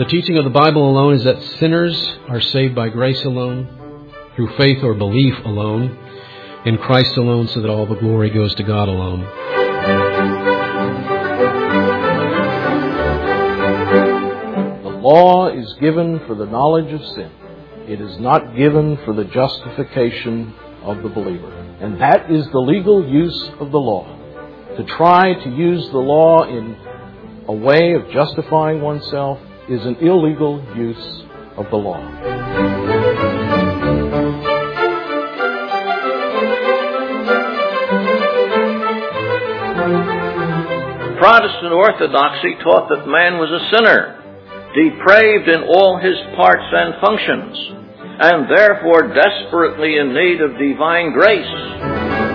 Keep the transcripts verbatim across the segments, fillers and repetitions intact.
The teaching of the Bible alone is that sinners are saved by grace alone, through faith or belief alone, in Christ alone, so that all the glory goes to God alone. The law is given for the knowledge of sin. It is not given for the justification of the believer. And that is the legal use of the law. To try to use the law in a way of justifying oneself is an illegal use of the law. Protestant orthodoxy taught that man was a sinner, depraved in all his parts and functions, and therefore desperately in need of divine grace.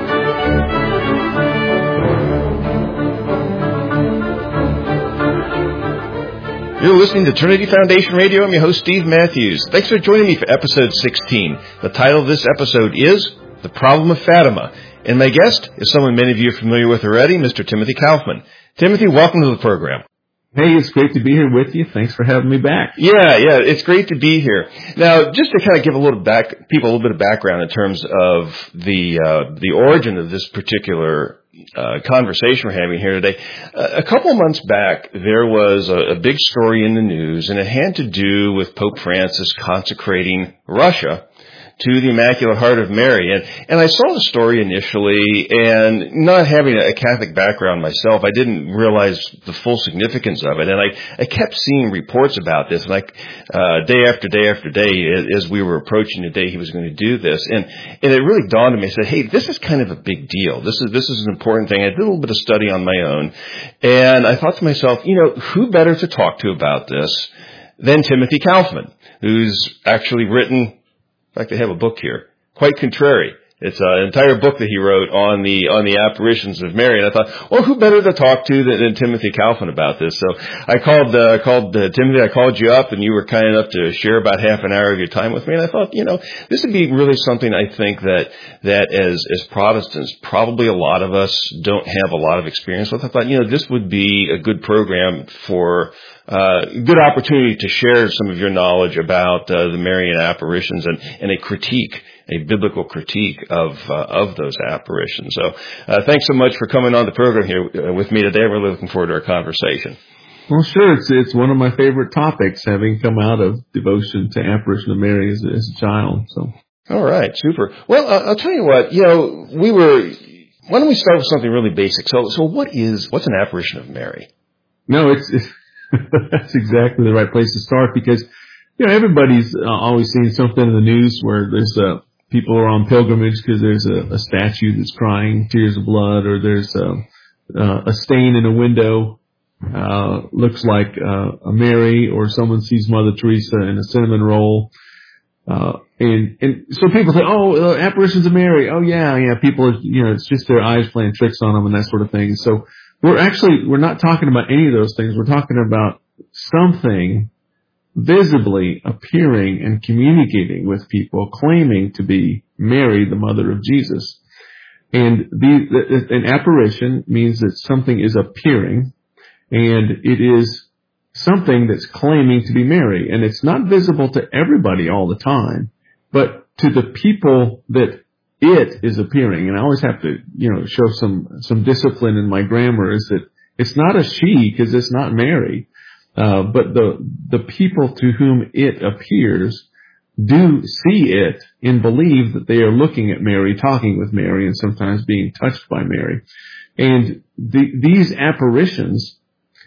You're listening to Trinity Foundation Radio. I'm your host, Steve Matthews. Thanks for joining me for episode sixteen. The title of this episode is The Problem of Fatima. And my guest is someone many of you are familiar with already, Mister Timothy Kaufman. Timothy, welcome to the program. Hey, it's great to be here with you. Thanks for having me back. Yeah, yeah, it's great to be here. Now, just to kind of give a little back, people a little bit of background in terms of the uh, the origin of this particular uh, conversation we're having here today. Uh, a couple of months back, there was a, a big story in the news, and it had to do with Pope Francis consecrating Russia to the Immaculate Heart of Mary. And, and I saw the story initially, and not having a Catholic background myself, I didn't realize the full significance of it. And I, I kept seeing reports about this, like uh, day after day after day, as we were approaching the day he was going to do this. And, and it really dawned on me, I said, hey, this is kind of a big deal. This is, this is an important thing. I did a little bit of study on my own, and I thought to myself, you know, who better to talk to about this than Timothy Kaufman, who's actually written, in fact, I have a book here, Quite Contrary. It's an entire book that he wrote on the on the apparitions of Mary, and I thought, well, who better to talk to than, than Timothy Kaufman about this? So I called uh, called uh, Timothy. I called you up, and you were kind enough to share about half an hour of your time with me. And I thought, you know, this would be really something I think that that as as Protestants, probably a lot of us don't have a lot of experience with. I thought, you know, this would be a good program for. Uh, good opportunity to share some of your knowledge about uh, the Marian apparitions and, and a critique, a biblical critique of uh, of those apparitions. So, uh, thanks so much for coming on the program here uh, with me today. I'm really looking forward to our conversation. Well, sure. It's it's one of my favorite topics, having come out of devotion to apparition of Mary as, as a child. So, all right, super. Well, uh, I'll tell you what. You know, we were. Why don't we start with something really basic? So, so what is what's an apparition of Mary? No, it's. it's That's exactly the right place to start, because, you know, everybody's uh, always seeing something in the news where there's uh, people are on pilgrimage because there's a, a statue that's crying tears of blood, or there's a, uh, a stain in a window, uh, looks like uh, a Mary, or someone sees Mother Teresa in a cinnamon roll. Uh, and, and so people say, oh, uh, apparitions of Mary. Oh, yeah, yeah. People are, you know, it's just their eyes playing tricks on them and that sort of thing. So, We're actually, we're not talking about any of those things. We're talking about something visibly appearing and communicating with people, claiming to be Mary, the mother of Jesus. And the, an apparition means that something is appearing, and it is something that's claiming to be Mary. And it's not visible to everybody all the time, but to the people that it is appearing. And I always have to, you know, show some, some discipline in my grammar, is that it's not a she, because it's not Mary. Uh, but the, the people to whom it appears do see it and believe that they are looking at Mary, talking with Mary, and sometimes being touched by Mary. And the, these apparitions,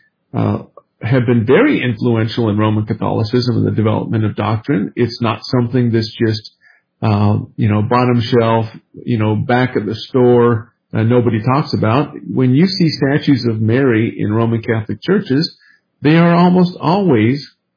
uh, have been very influential in Roman Catholicism and the development of doctrine. It's not something that's just Uh, you know, bottom shelf, you know, back at the store, uh, nobody talks about. When you see statues of Mary in Roman Catholic churches, they are almost always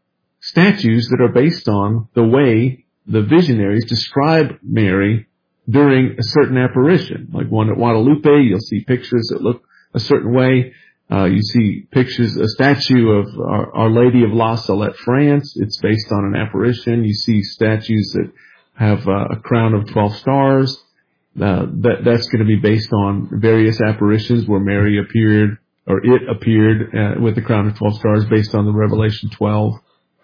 statues that are based on the way the visionaries describe Mary during a certain apparition. Like one at Guadalupe, you'll see pictures that look a certain way. Uh, you see pictures, a statue of Our, Our Lady of La Salette, France. It's based on an apparition. You see statues that have uh, a crown of twelve stars. Uh, that, that's going to be based on various apparitions where Mary appeared, or it appeared uh, with the crown of twelve stars, based on the Revelation twelve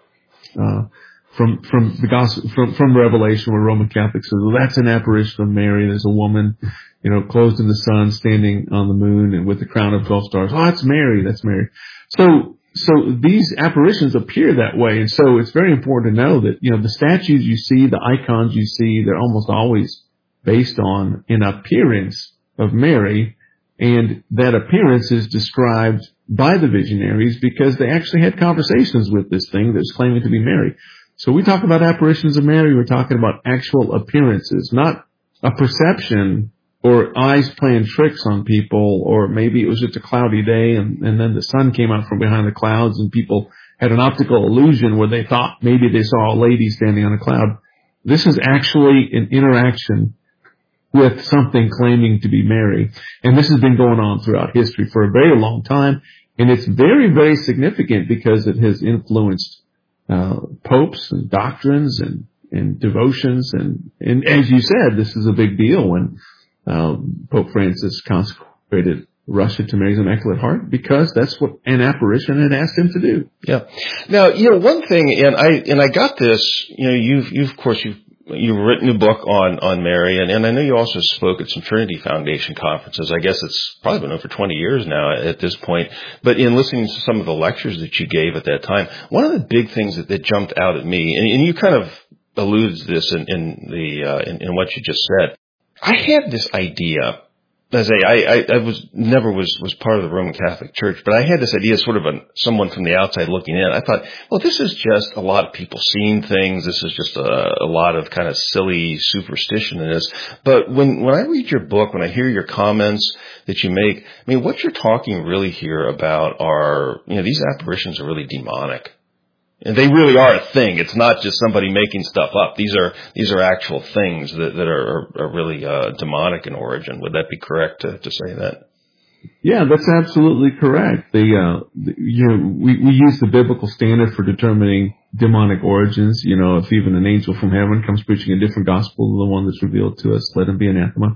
uh, from from the gospel from from Revelation, where Roman Catholics say, well, that's an apparition of Mary. There's a woman, you know, clothed in the sun, standing on the moon, and with a crown of twelve stars. Oh, that's Mary. That's Mary. So so these apparitions appear that way, and so it's very important to know that, you know, the statues you see, the icons you see, they're almost always based on an appearance of Mary, and that appearance is described by the visionaries because they actually had conversations with this thing that's claiming to be Mary. So we talk about apparitions of Mary, we're talking about actual appearances, not a perception or eyes playing tricks on people, or maybe it was just a cloudy day and, and then the sun came out from behind the clouds and people had an optical illusion where they thought maybe they saw a lady standing on a cloud. This is actually an interaction with something claiming to be Mary. And this has been going on throughout history for a very long time. And it's very, very significant because it has influenced uh, popes and doctrines and, and devotions. And, and as you said, this is a big deal when uh, Pope Francis consecrated Russia to Mary's Immaculate Heart, because that's what an apparition had asked him to do. Yeah. Now, you know, one thing, and I and I got this, you know, you've, you've of course, you've You've written a book on, on Mary, and, and I know you also spoke at some Trinity Foundation conferences. I guess it's probably been over twenty years now at this point. But in listening to some of the lectures that you gave at that time, one of the big things that, that jumped out at me, and, and you kind of alluded to this in, in the uh, in, in what you just said, I had this idea. As I, I, I was never was, was part of the Roman Catholic Church, but I had this idea, sort of a, someone from the outside looking in. I thought, well, this is just a lot of people seeing things. This is just a, a lot of kind of silly superstition in this. But when, when I read your book, when I hear your comments that you make, I mean, what you're talking really here about are, you know, these apparitions are really demonic. And they really are a thing. It's not just somebody making stuff up. These are these are actual things that, that are, are really uh, demonic in origin. Would that be correct to, to say that? Yeah, that's absolutely correct. The, uh, the, you know, we, we use the biblical standard for determining demonic origins. You know, if even an angel from heaven comes preaching a different gospel than the one that's revealed to us, let him be anathema.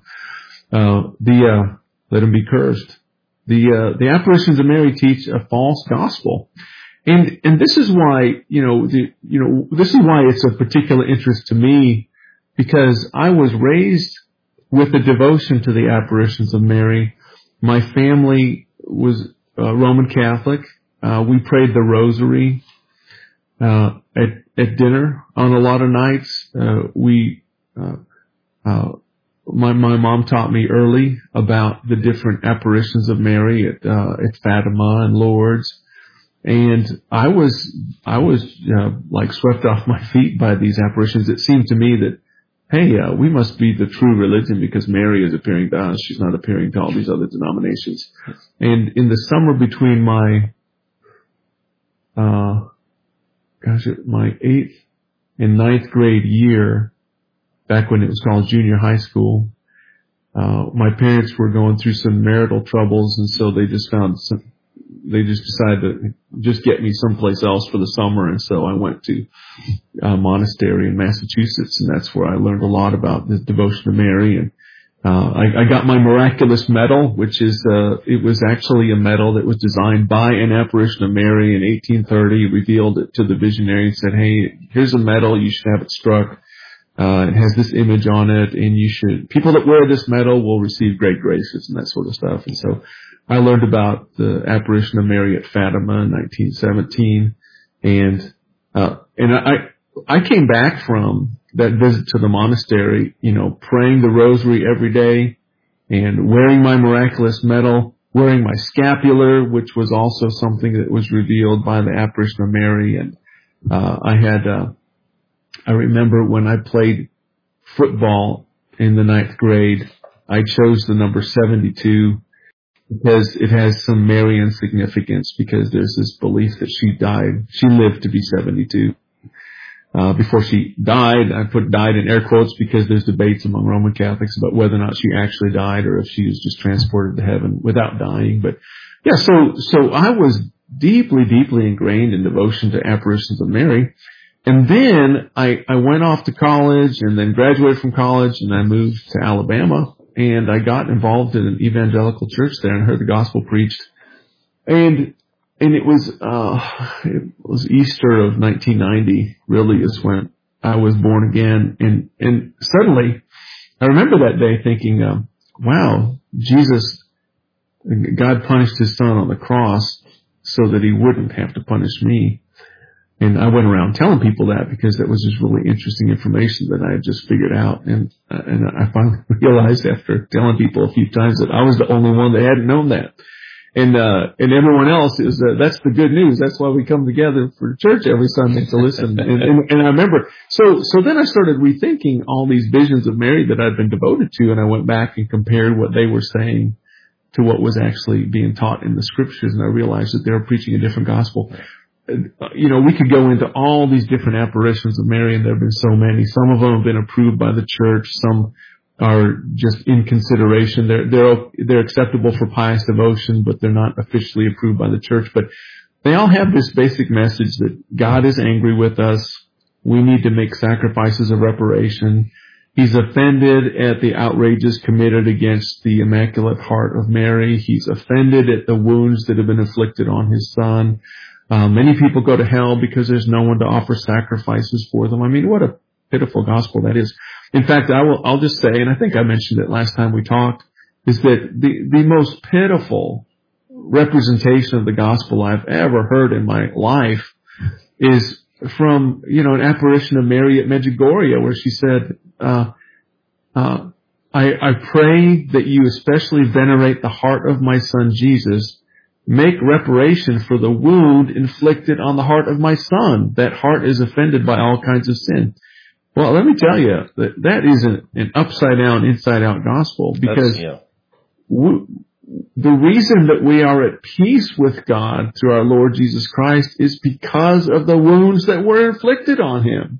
Uh, the uh, let him be cursed. The uh, the apparitions of Mary teach a false gospel. And, and this is why, you know, the, you know, this is why it's of particular interest to me, because I was raised with a devotion to the apparitions of Mary. My family was uh, Roman Catholic. Uh, we prayed the rosary, uh, at, at dinner on a lot of nights. Uh, we, uh, uh, my, my mom taught me early about the different apparitions of Mary at, uh, at Fatima and Lourdes. And I was, I was, uh, like swept off my feet by these apparitions. It seemed to me that, hey, uh, we must be the true religion because Mary is appearing to us. She's not appearing to all these other denominations. And in the summer between my, uh, gosh, my eighth and ninth grade year, back when it was called junior high school, uh, my parents were going through some marital troubles, and so they just found some, they just decided to just get me someplace else for the summer. And so I went to a monastery in Massachusetts, and that's where I learned a lot about the devotion to Mary. And uh, I, I got my miraculous medal, which is, uh, it was actually a medal that was designed by an apparition of Mary in eighteen thirty, revealed it to the visionary and said, hey, here's a medal, you should have it struck. Uh, it has this image on it, and you should, people that wear this medal will receive great graces and that sort of stuff. And so I learned about the apparition of Mary at Fatima in nineteen seventeen, and uh, and I I came back from that visit to the monastery, you know, praying the rosary every day, and wearing my miraculous medal, wearing my scapular, which was also something that was revealed by the apparition of Mary. And uh, I had, uh, I remember when I played football in the ninth grade, I chose the number seventy-two. Because it has some Marian significance, because there's this belief that she died, she lived to be seventy-two. Uh, before she died, I put died in air quotes because there's debates among Roman Catholics about whether or not she actually died or if she was just transported to heaven without dying. But yeah, so, so I was deeply, deeply ingrained in devotion to apparitions of Mary. And then I, I went off to college and then graduated from college, and I moved to Alabama. And I got involved in an evangelical church there and heard the gospel preached. And, and it was, uh, it was Easter of nineteen ninety, really is when I was born again. And, and suddenly I remember that day thinking, um, wow, Jesus, God punished his son on the cross so that he wouldn't have to punish me. And I went around telling people that because that was just really interesting information that I had just figured out. And, uh, and I finally realized after telling people a few times that I was the only one that hadn't known that. And, uh, and everyone else is, uh, that's the good news. That's why we come together for church every Sunday to listen. And, and, and I remember, so, so then I started rethinking all these visions of Mary that I'd been devoted to. And I went back and compared what they were saying to what was actually being taught in the scriptures. And I realized that they were preaching a different gospel. You know, we could go into all these different apparitions of Mary, and there have been so many. Some of them have been approved by the church. Some are just in consideration. They're, they're, they're acceptable for pious devotion, but they're not officially approved by the church. But they all have this basic message that God is angry with us. We need to make sacrifices of reparation. He's offended at the outrages committed against the Immaculate Heart of Mary. He's offended at the wounds that have been inflicted on his son. Um, many people go to hell because there's no one to offer sacrifices for them. I mean, what a pitiful gospel that is. In fact, I will, I'll just say, and I think I mentioned it last time we talked, is that the, the most pitiful representation of the gospel I've ever heard in my life is from, you know, an apparition of Mary at Medjugorje, where she said, uh, uh, I, I pray that you especially venerate the heart of my son Jesus. Make reparation for the wound inflicted on the heart of my son. That heart is offended by all kinds of sin. Well, let me tell you that that is an, an upside down, inside out gospel, because yeah. we, the reason that we are at peace with God through our Lord Jesus Christ is because of the wounds that were inflicted on him.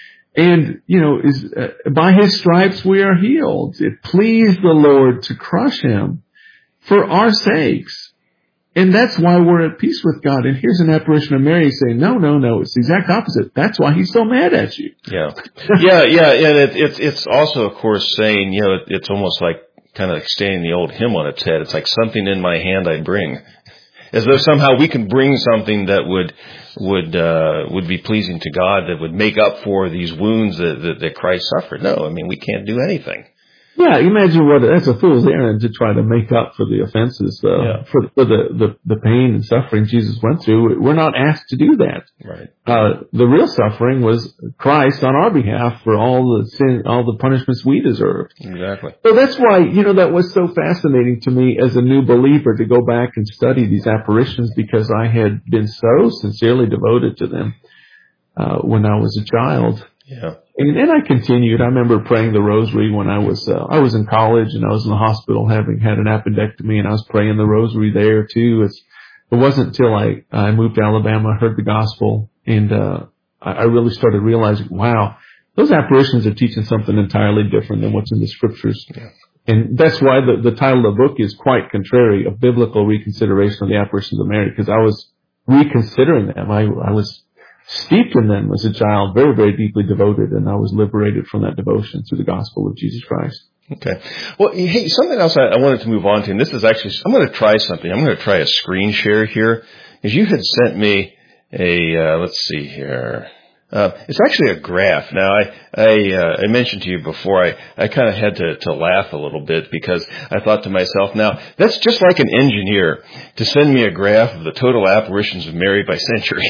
And, you know, is uh, by his stripes we are healed. It pleased the Lord to crush him for our sakes. And that's why we're at peace with God. And here's an apparition of Mary saying, no, no, no, it's the exact opposite. That's why he's so mad at you. Yeah. Yeah, yeah. And it, it, it's also, of course, saying, you know, it, it's almost like kind of extending the old hymn on its head. It's like something in my hand I bring. As though somehow we can bring something that would, would, uh, would be pleasing to God, that would make up for these wounds that, that, that Christ suffered. No, I mean, we can't do anything. Yeah, imagine what, that's a fool's errand to try to make up for the offenses, uh, yeah. for, for the, the, the pain and suffering Jesus went through. We're not asked to do that. Right. Uh, the real suffering was Christ on our behalf for all the sin, all the punishments we deserved. Exactly. So that's why, you know, that was so fascinating to me as a new believer to go back and study these apparitions, because I had been so sincerely devoted to them, uh, when I was a child. Yeah. And then I continued. I remember praying the rosary when I was, uh, I was in college and I was in the hospital having had an appendectomy, and I was praying the rosary there too. It's, it wasn't until I, I moved to Alabama, I heard the gospel, and, uh, I, I really started realizing, wow, those apparitions are teaching something entirely different than what's in the scriptures. Yeah. And that's why the, the title of the book is quite contrary, a biblical reconsideration of the apparitions of Mary, because I was reconsidering them. I, I was steeped in them as a child, very, very deeply devoted, and I was liberated from that devotion through the gospel of Jesus Christ. Okay. Well, hey, something else I, I wanted to move on to, and this is actually, I'm going to try something. I'm going to try a screen share here, because you had sent me a, uh, let's see here. Uh, it's actually a graph. Now, I I, uh, I mentioned to you before, I, I kind of had to, to laugh a little bit, because I thought to myself, now, that's just like an engineer to send me a graph of the total apparitions of Mary by century.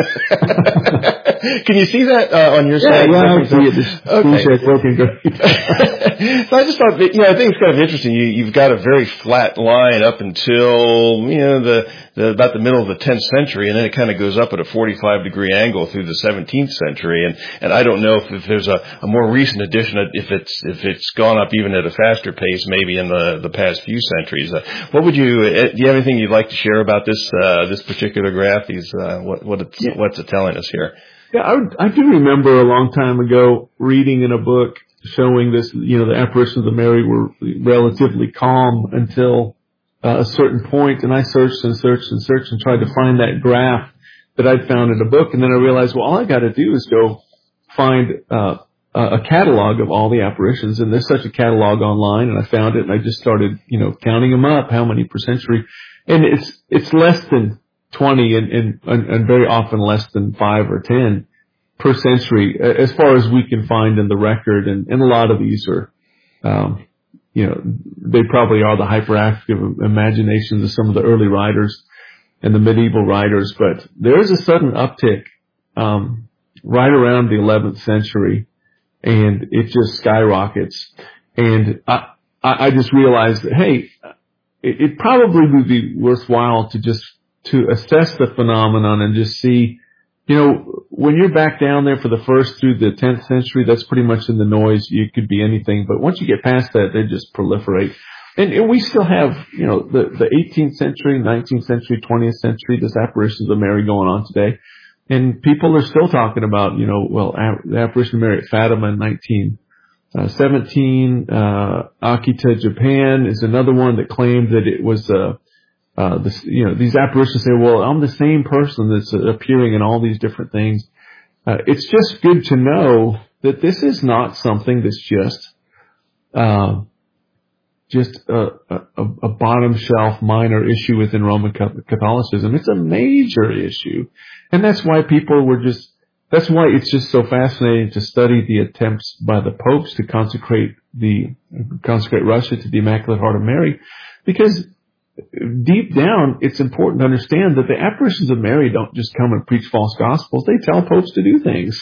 Can you see that uh, on your yeah, side? Yeah, I see it. The okay. Shape working great. So I just thought, that, you know, I think it's kind of interesting. You, you've got a very flat line up until, you know, the, the about the middle of the tenth century, and then it kind of goes up at a forty-five degree angle through the seventeenth century. And, and I don't know if, if there's a, a more recent addition, if it's if it's gone up even at a faster pace, maybe in the, the past few centuries. Uh, what would you? Uh, do you have anything you'd like to share about this uh, this particular graph? These uh, what what it's, yeah. what's it telling us here? Yeah, I, would, I do remember a long time ago reading in a book showing this. You know, the apparitions of Mary were relatively calm until uh, a certain point, and I searched and searched and searched and tried to find that graph that I'd found in a book, and then I realized, well, all I got to do is go find uh, a catalog of all the apparitions, and there's such a catalog online, and I found it, and I just started, you know, counting them up, how many per century, and it's it's less than twenty and, and, and very often less than five or ten per century, as far as we can find in the record. And, and a lot of these are, um, you know, they probably are the hyperactive imaginations of some of the early writers and the medieval writers. But there is a sudden uptick um, right around the eleventh century, and it just skyrockets. And I, I just realized that, hey, it, it probably would be worthwhile to just to assess the phenomenon and just see, you know, when you're back down there for the first through the tenth century, that's pretty much in the noise. You could be anything. But once you get past that, they just proliferate. And, and we still have, you know, the, the eighteenth century, nineteenth century, twentieth century, this apparitions of Mary going on today. And people are still talking about, you know, well, the apparition of Mary at Fatima in nineteen seventeen. Uh, Akita, Japan is another one that claimed that it was, uh, uh, this, you know, these apparitions say, well, I'm the same person that's appearing in all these different things. Uh, it's just good to know that this is not something that's just, uh, just a, a, a bottom shelf minor issue within Roman Catholicism. It's a major issue. And that's why people were just, that's why it's just so fascinating to study the attempts by the popes to consecrate the, consecrate Russia to the Immaculate Heart of Mary. Because deep down, it's important to understand that the apparitions of Mary don't just come and preach false gospels. They tell popes to do things.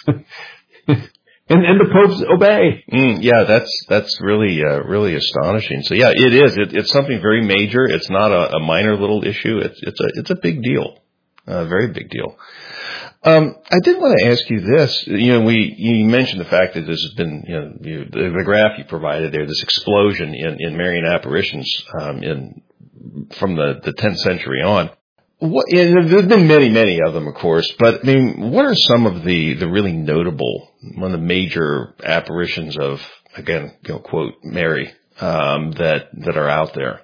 And, and the popes obey. Mm, yeah, that's that's really uh, really astonishing. So yeah, it is. It, it's something very major. It's not a, a minor little issue. It's it's a it's a big deal, a very big deal. Um, I did want to ask you this. You know, we you mentioned the fact that this has been, you know, you, the, the graph you provided there, this explosion in, in Marian apparitions um, in from the, the tenth century on. What, yeah, there's been many, many of them, of course, but I mean, what are some of the, the really notable, one of the major apparitions of, again, you know, quote, Mary, um, that, that are out there?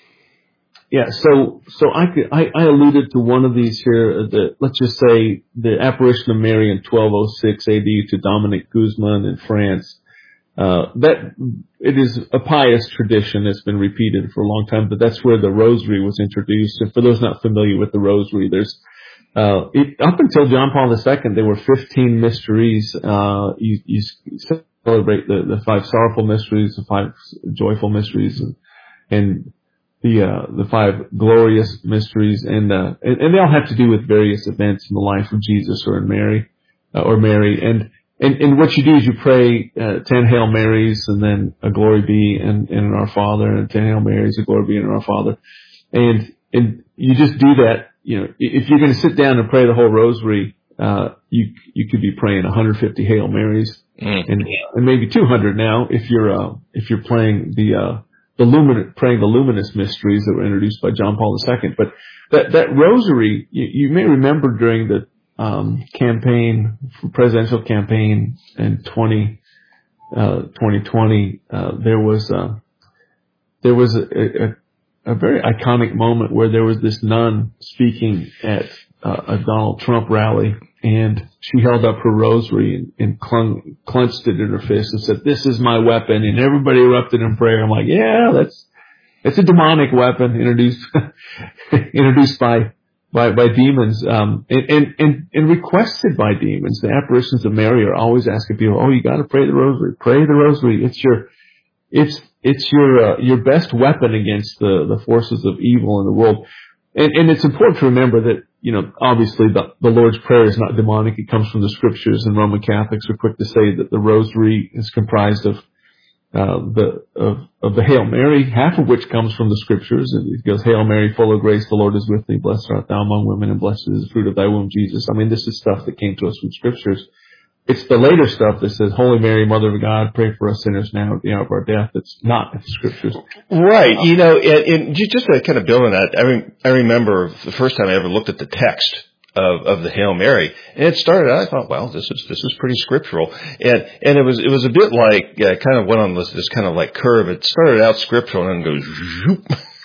Yeah, so, so I could, I, I alluded to one of these here, the, let's just say the apparition of Mary in twelve oh six A D to Dominic Guzman in France. Uh, that, it is a pious tradition that's been repeated for a long time, but that's where the rosary was introduced. And for those not familiar with the rosary, there's, uh, it, up until John Paul the Second, there were fifteen mysteries. Uh, you, you celebrate the, the five sorrowful mysteries, the five joyful mysteries, and, and the, uh, the five glorious mysteries. And, uh, and, and they all have to do with various events in the life of Jesus or in Mary, uh, or Mary. And, And, and what you do is you pray uh, ten Hail Marys and then a Glory Be and, and in Our Father, and ten Hail Marys, a Glory Be in Our Father. And and you just do that. You know, if you're going to sit down and pray the whole Rosary, uh, you you could be praying one hundred fifty Hail Marys mm. and and maybe two hundred now if you're uh, if you're playing the uh, the lumin praying the luminous mysteries that were introduced by John Paul the Second. But that that Rosary, you, you may remember during the Um, campaign, presidential campaign in twenty, uh, twenty twenty, uh, there was, uh, there was a, a, a very iconic moment where there was this nun speaking at uh, a Donald Trump rally, and she held up her rosary and, and clung, clenched it in her fist and said, "This is my weapon," and everybody erupted in prayer. I'm like, yeah, that's, it's a demonic weapon introduced, introduced by By, by demons, um, and, and, and, and requested by demons. The apparitions of Mary are always asking people, "Oh, you gotta pray the rosary, pray the rosary. It's your, it's, it's your, uh, your best weapon against the, the forces of evil in the world." And, and it's important to remember that, you know, obviously the, the Lord's Prayer is not demonic. It comes from the scriptures, and Roman Catholics are quick to say that the rosary is comprised of Uh, the, of, of the Hail Mary, half of which comes from the scriptures. And it goes, "Hail Mary, full of grace, the Lord is with thee. Blessed art thou among women, and blessed is the fruit of thy womb, Jesus." I mean, this is stuff that came to us from scriptures. It's the later stuff that says, "Holy Mary, Mother of God, pray for us sinners now at the hour of our death." That's not in the scriptures. Right. You know, and, and just to kind of build on that, I, re I remember the first time I ever looked at the text Of, of the Hail Mary, and it started out, I thought, well, this is this is pretty scriptural, and and it was it was a bit like uh, kind of went on this this kind of like curve. It started out scriptural and then goes, zoop.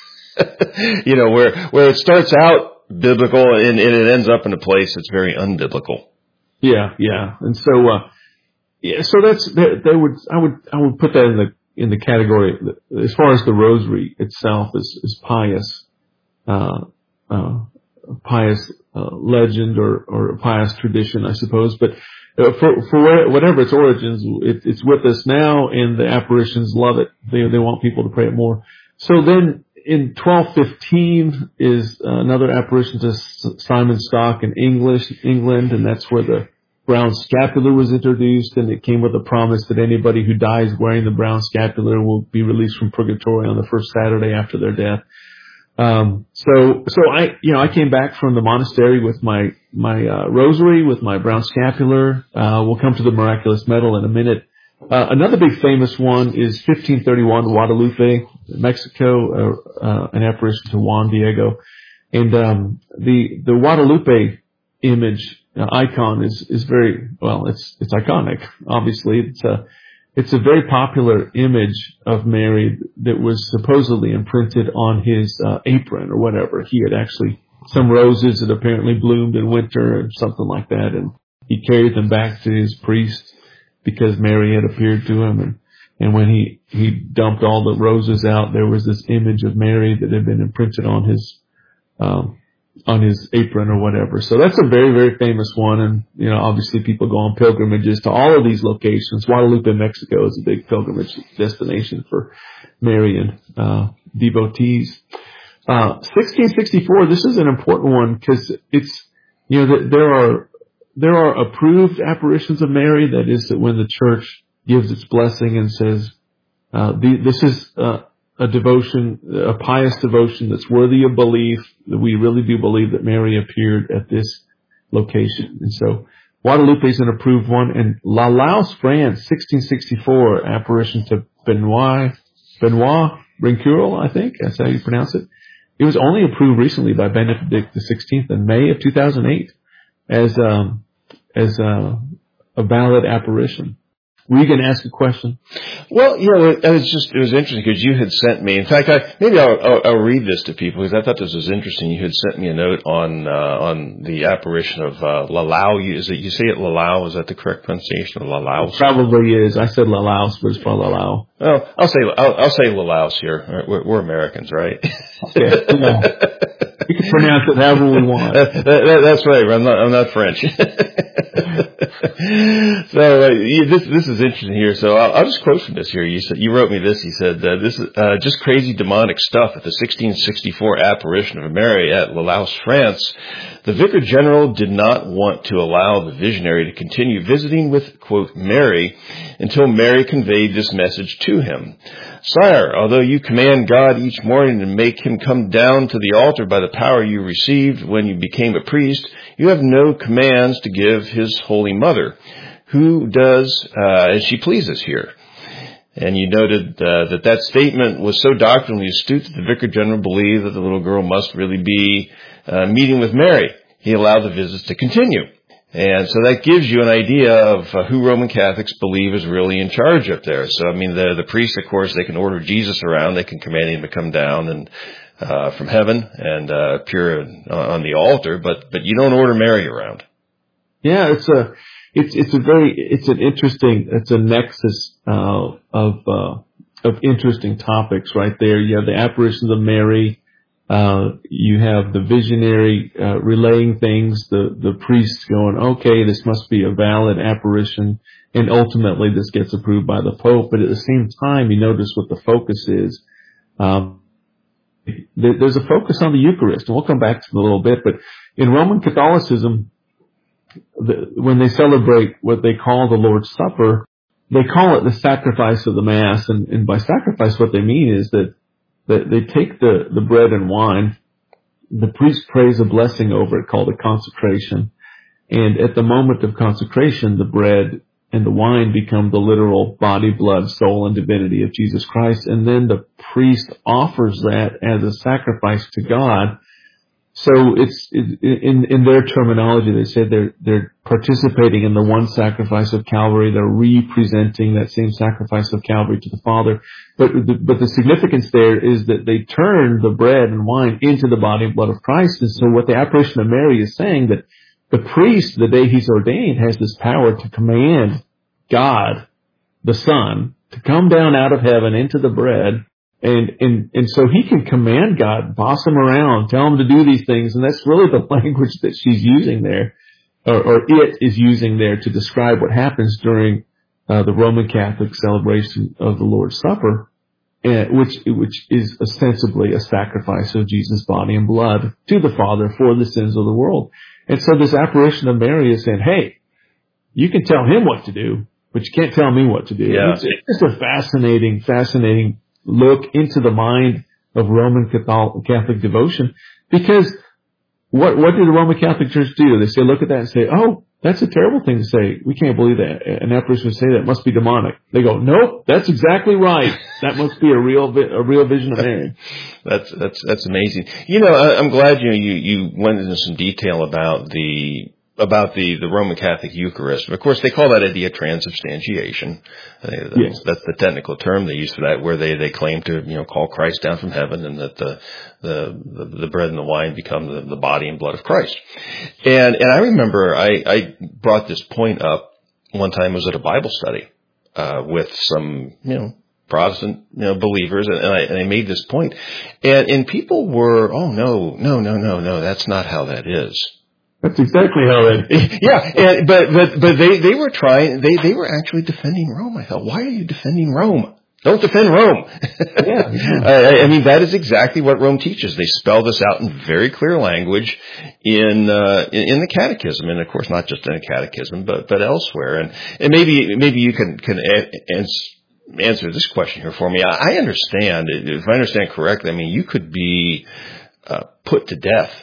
You know, where where it starts out biblical and, and it ends up in a place that's very unbiblical. Yeah, yeah, and so uh, yeah, so that's they, they would I would I would put that in the in the category as far as the Rosary itself is is pious. Uh, uh, pious uh, legend or, or pious tradition, I suppose. But uh, for for whatever its origins, it, it's with us now, and the apparitions love it. They they want people to pray it more. So then in twelve fifteen is another apparition to Simon Stock in English, England, and that's where the brown scapular was introduced, and it came with a promise that anybody who dies wearing the brown scapular will be released from purgatory on the first Saturday after their death. Um, so, so I, you know, I came back from the monastery with my, my, uh, rosary, with my brown scapular. Uh, we'll come to the miraculous medal in a minute. Uh, another big famous one is fifteen thirty-one, Guadalupe, Mexico, uh, uh, an apparition to Juan Diego. And, um, the, the Guadalupe image, uh, icon is, is very, well, it's, it's iconic. Obviously, it's a, It's a very popular image of Mary that was supposedly imprinted on his uh, apron or whatever. He had actually some roses that apparently bloomed in winter or something like that, and he carried them back to his priest because Mary had appeared to him. And, and when he, he dumped all the roses out, there was this image of Mary that had been imprinted on his um, on his apron or whatever. So that's a very, very famous one. And, you know, obviously people go on pilgrimages to all of these locations. Guadalupe, Mexico is a big pilgrimage destination for Marian, uh, devotees. Uh, sixteen sixty-four, this is an important one because it's, you know, that there are, there are approved apparitions of Mary. That is that when the church gives its blessing and says, uh, the, this is, uh, a devotion, a pious devotion that's worthy of belief, that we really do believe that Mary appeared at this location. And so Guadalupe is an approved one. And La Laus, France, sixteen sixty-four, apparition to Benoit, Benoit Brincurel, I think, that's how you pronounce it. It was only approved recently by Benedict the sixteenth in May of two thousand eight as, um, as, uh, a valid apparition. Were you going to ask a question? Well, you know, it was just, it was interesting because you had sent me, in fact, I, maybe I'll, I'll, I'll read this to people because I thought this was interesting. You had sent me a note on, uh, on the apparition of, uh, Lalau. Is it, you say it Lalau? Is that the correct pronunciation of Lalau? It probably is. I said Lalaus, but it's probably Lalau. Oh, I'll say, I'll, I'll say Lalaus here. We're, we're Americans, right? Okay. Yeah. We can pronounce it however we want. that, that, that's right. I'm not, I'm not French. so, uh, you, this, this is interesting here. So I'll, I'll just quote from this here. You said, you wrote me this. You said, uh, this is, uh, just crazy demonic stuff at the sixteen sixty-four apparition of Mary at Laus, France. The Vicar General did not want to allow the visionary to continue visiting with, quote, Mary until Mary conveyed this message to him. Sire, although you command God each morning to make him come down to the altar by the power you received when you became a priest, you have no commands to give his holy mother, who does uh, as she pleases here. And you noted uh, that that statement was so doctrinally astute that the Vicar General believed that the little girl must really be uh, meeting with Mary. He allowed the visits to continue. And so that gives you an idea of uh, who Roman Catholics believe is really in charge up there. So, I mean, the, the priests, of course, they can order Jesus around. They can command him to come down and uh, from heaven and uh, appear on the altar, but but you don't order Mary around. Yeah, it's a it's it's a very it's an interesting it's a nexus uh, of uh, of interesting topics right there. You have the apparitions of Mary. Uh, you have the visionary, uh, relaying things, the, the priest going, okay, this must be a valid apparition, and ultimately this gets approved by the Pope. But at the same time, you notice what the focus is. Um, there, there's a focus on the Eucharist, and we'll come back to it in a little bit, but in Roman Catholicism, the, when they celebrate what they call the Lord's Supper, they call it the sacrifice of the Mass, and, and by sacrifice what they mean is that That they take the, the bread and wine, the priest prays a blessing over it called a consecration, and at the moment of consecration, the bread and the wine become the literal body, blood, soul, and divinity of Jesus Christ, and then the priest offers that as a sacrifice to God. So it's, in, in their terminology, they say they're, they're participating in the one sacrifice of Calvary. They're representing that same sacrifice of Calvary to the Father. But the, but the significance there is that they turn the bread and wine into the body and blood of Christ. And so what the apparition of Mary is saying, that the priest, the day he's ordained, has this power to command God, the Son, to come down out of heaven into the bread And, and, and so he can command God, boss him around, tell him to do these things. And that's really the language that she's using there, or, or it is using there to describe what happens during uh, the Roman Catholic celebration of the Lord's Supper, uh, which, which is ostensibly a sacrifice of Jesus' body and blood to the Father for the sins of the world. And so this apparition of Mary is saying, hey, you can tell him what to do, but you can't tell me what to do. Yeah. It's, it's just a fascinating, fascinating look into the mind of Roman Catholic devotion, because what what did the Roman Catholic Church do? They say, look at that and say, oh, that's a terrible thing to say. We can't believe that. An apparition would say that. It must be demonic. They go, nope, that's exactly right. That must be a real a real vision of Mary. That's that's that's amazing. You know, I, I'm glad you you you went into some detail about the. about the, the Roman Catholic Eucharist. Of course, they call that idea transubstantiation. Uh, that's, yes. that's the technical term they use for that, where they, they claim to, you know, call Christ down from heaven, and that the, the, the, the bread and the wine become the, the body and blood of Christ. And, and I remember I, I brought this point up one time. I was at a Bible study, uh, with some, you know, Protestant, you know, believers, and I, and I made this point, and, and people were, oh no, no, no, no, no, that's not how that is. That's exactly how it. Yeah, and, but but but they, they were trying. They they were actually defending Rome. I thought, why are you defending Rome? Don't defend Rome. Yeah, yeah. I, I mean, that is exactly what Rome teaches. They spell this out in very clear language in uh, in, in the Catechism, and of course, not just in the Catechism, but but elsewhere. And and maybe maybe you can can a- answer this question here for me. I, I understand, if I understand correctly. I mean, you could be uh, put to death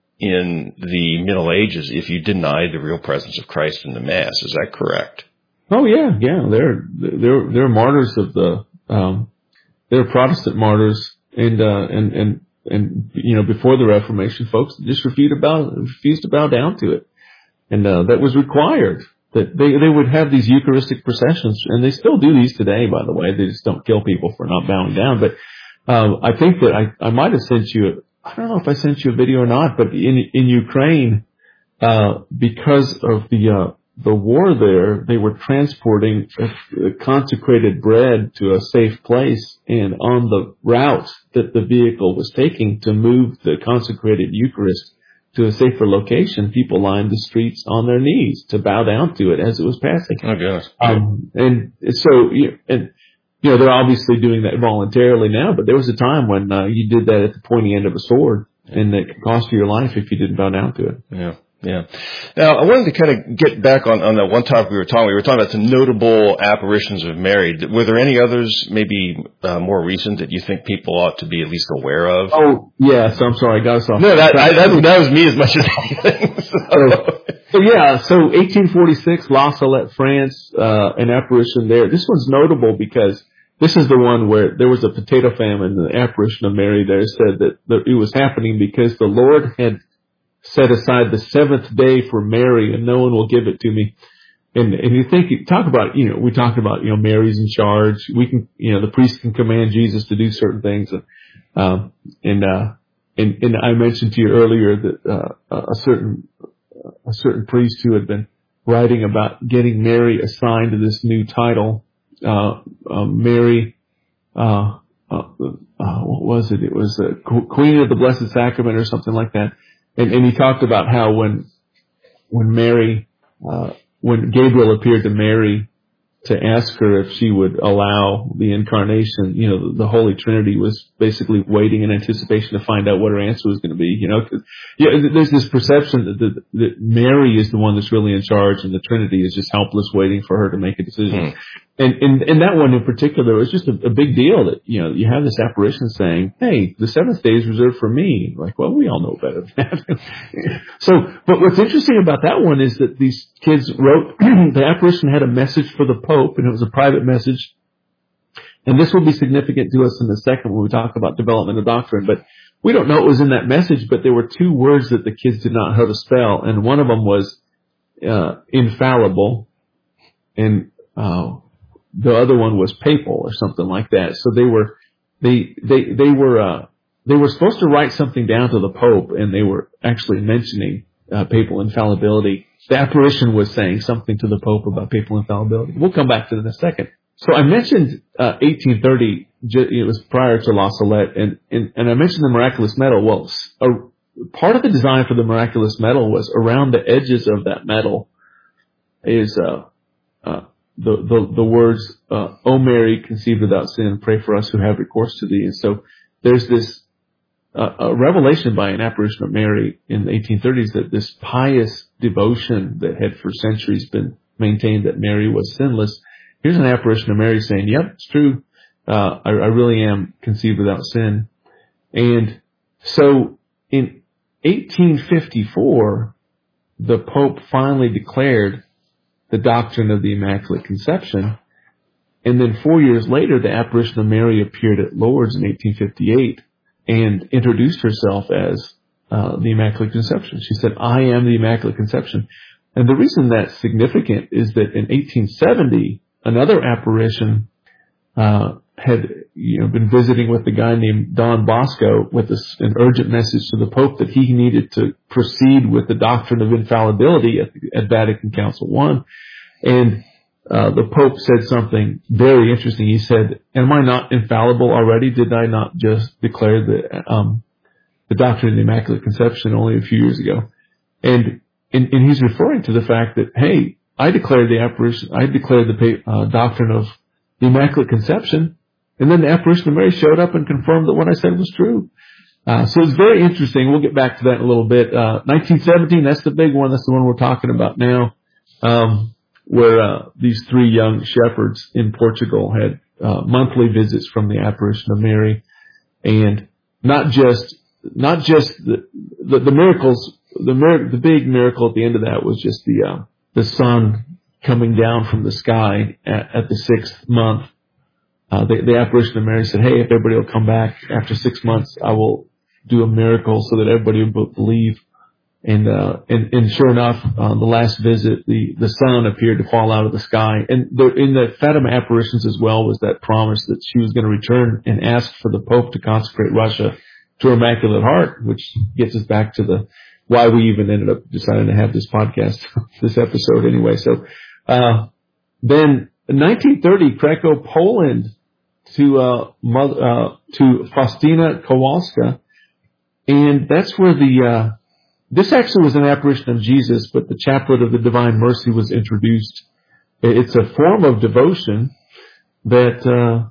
in the Middle Ages if you denied the real presence of Christ in the Mass. Is that correct? Oh yeah, yeah. They're they're they're martyrs of the um, they're Protestant martyrs, and uh, and and and you know, before the Reformation, folks just refused to bow refused to bow down to it, and uh, that was required. That they they would have these Eucharistic processions, and they still do these today. By the way, they just don't kill people for not bowing down. But um, I think that I I might have sent you. A, I don't know if I sent you a video or not, but in in Ukraine, uh, because of the uh, the war there, they were transporting a, a consecrated bread to a safe place, and on the route that the vehicle was taking to move the consecrated Eucharist to a safer location, people lined the streets on their knees to bow down to it as it was passing. Oh goodness! Um, and so, and. You know, they're obviously doing that voluntarily now, but there was a time when uh, you did that at the pointy end of a sword, and it could cost you your life if you didn't bow down to it. Yeah, yeah. Now, I wanted to kind of get back on, on that one topic we were talking. We were talking about some notable apparitions of Mary. Were there any others, maybe uh, more recent, that you think people ought to be at least aware of? Oh, yeah. So I'm sorry, I got us off. No, that I, that, that was me as much as anything. So. So, so yeah, so eighteen forty-six, La Salette, France, uh, an apparition there. This one's notable because this is the one where there was a potato famine, and the apparition of Mary there said that it was happening because the Lord had set aside the seventh day for Mary, and no one will give it to me. And, and you think, talk about, you know, we talked about, you know, Mary's in charge. We can, you know, the priest can command Jesus to do certain things. And, um, and, uh, and, and I mentioned to you earlier that, uh, a certain, a certain priest who had been writing about getting Mary assigned to this new title, uh, uh Mary, uh, uh, uh, what was it? It was uh, Queen of the Blessed Sacrament or something like that. And, and he talked about how when, when Mary, uh, when Gabriel appeared to Mary to ask her if she would allow the incarnation, you know, the, the Holy Trinity was basically waiting in anticipation to find out what her answer was going to be, you know, cause, yeah, there's this perception that, that, that Mary is the one that's really in charge and the Trinity is just helpless waiting for her to make a decision. Hmm. And, and, and that one in particular was just a, a big deal that, you know, you have this apparition saying, hey, the seventh day is reserved for me. Like, well, we all know better than that. So, but what's interesting about that one is that these kids wrote, the apparition had a message for the Pope, and it was a private message. And this will be significant to us in a second when we talk about development of doctrine. But we don't know what was in that message, but there were two words that the kids did not know how to spell. And one of them was, uh, infallible. And, uh, the other one was papal or something like that. So they were, they, they, they were, uh, they were supposed to write something down to the Pope, and they were actually mentioning, uh, papal infallibility. The apparition was saying something to the Pope about papal infallibility. We'll come back to that in a second. So I mentioned, uh, eighteen thirty it was prior to La Salette, and, and, and I mentioned the miraculous metal. Well, a, part of the design for the miraculous metal was around the edges of that metal is uh, uh, the, the the words, uh, "O Mary, conceived without sin, pray for us who have recourse to thee." And so there's this uh, a revelation by an apparition of Mary in the eighteen thirties that this pious devotion that had for centuries been maintained that Mary was sinless. Here's an apparition of Mary saying, "Yep, it's true. Uh, I, I really am conceived without sin." And so in eighteen fifty-four, the Pope finally declared the doctrine of the Immaculate Conception. And then four years later, the apparition of Mary appeared at Lourdes in eighteen fifty-eight and introduced herself as uh, the Immaculate Conception. She said, "I am the Immaculate Conception." And the reason that's significant is that in eighteen seventy, another apparition uh, had you know been visiting with a guy named Don Bosco with a, an urgent message to the Pope that he needed to proceed with the doctrine of infallibility at, at Vatican Council One, and uh, the Pope said something very interesting. He said, "Am I not infallible already? Did I not just declare the um, the doctrine of the Immaculate Conception only a few years ago?" And and, and he's referring to the fact that, hey, I declared the apparition, I declared the uh, doctrine of the Immaculate Conception, and then the apparition of Mary showed up and confirmed that what I said was true. Uh, so it's very interesting. We'll get back to that in a little bit. Uh, nineteen seventeen, that's the big one. That's the one we're talking about now, um, where uh, these three young shepherds in Portugal had uh, monthly visits from the apparition of Mary, and not just not just the the, the miracles. The mir- the big miracle at the end of that was just the uh, the sun coming down from the sky at, at the sixth month. Uh, the, the apparition of Mary said, "Hey, if everybody will come back after six months, I will do a miracle so that everybody will believe." And uh, and, and sure enough, uh, the last visit, the, the sun appeared to fall out of the sky. And the, in the Fatima apparitions as well was that promise that she was going to return and ask for the Pope to consecrate Russia to her Immaculate Heart, which gets us back to the why we even ended up deciding to have this podcast, this episode anyway. So, uh, then in nineteen thirty, Krakow, Poland, to, uh, mother, uh, to Faustina Kowalska. And that's where the, uh, this actually was an apparition of Jesus, but the Chaplet of the Divine Mercy was introduced. It's a form of devotion that,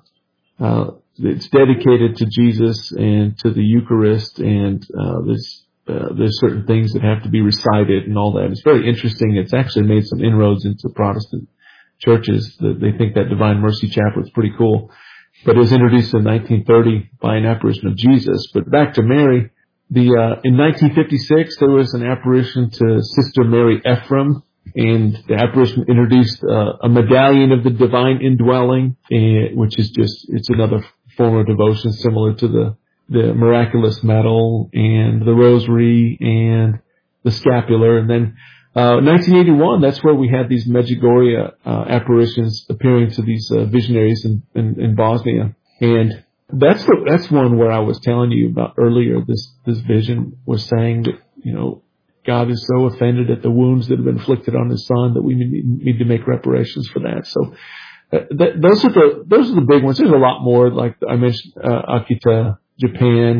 uh, uh, it's dedicated to Jesus and to the Eucharist, and, uh, this, Uh, there's certain things that have to be recited and all that. It's very interesting. It's actually made some inroads into Protestant churches. They think that Divine Mercy Chaplet's pretty cool. But it was introduced in nineteen thirty by an apparition of Jesus. But back to Mary, the uh, in nineteen fifty-six there was an apparition to Sister Mary Ephraim, and the apparition introduced uh, a medallion of the divine indwelling, uh, which is just it's another form of devotion similar to the the miraculous medal and the rosary and the scapular. And then, uh, nineteen eighty-one, that's where we had these Medjugorje, uh, apparitions appearing to these, uh, visionaries in, in, in Bosnia. And that's the, that's one where I was telling you about earlier. This, this vision was saying that, you know, God is so offended at the wounds that have been inflicted on his son that we need, need to make reparations for that. So, uh, th- those are the, those are the big ones. There's a lot more, like I mentioned, uh, Akita, Japan,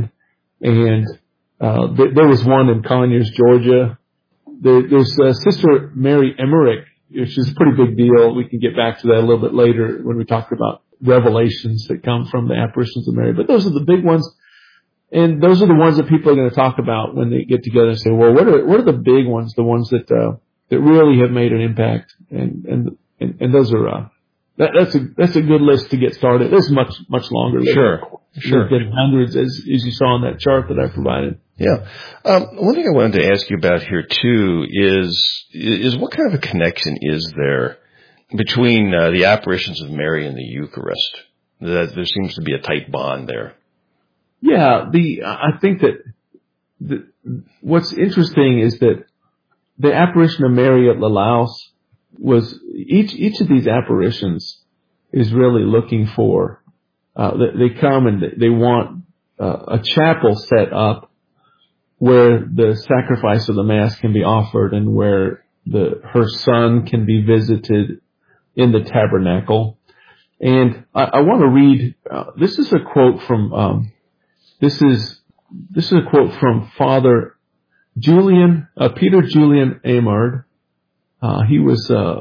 and uh, th- there was one in Conyers, Georgia. There, there's uh, Sister Mary Emmerich, which is a pretty big deal. We can get back to that a little bit later when we talk about revelations that come from the apparitions of Mary. But those are the big ones, and those are the ones that people are going to talk about when they get together and say, "Well, what are what are the big ones? The ones that uh, that really have made an impact?" And and and, and those are uh, that, that's a that's a good list to get started. There's much much longer. Later. Sure. Sure. Hundreds, as, as you saw on that chart that I provided. Yeah. Um, one thing I wanted to ask you about here too is is what kind of a connection is there between uh, the apparitions of Mary and the Eucharist? That there seems to be a tight bond there. Yeah. The I think that the, what's interesting is that the apparition of Mary at Lalaus was each each of these apparitions is really looking for. Uh, they, they come and they want uh, a chapel set up where the sacrifice of the Mass can be offered and where the her son can be visited in the tabernacle. And I, I want to read, uh, this is a quote from, um, this is, this is a quote from Father Julian, uh, Peter Julian Amard. Uh, he was, uh,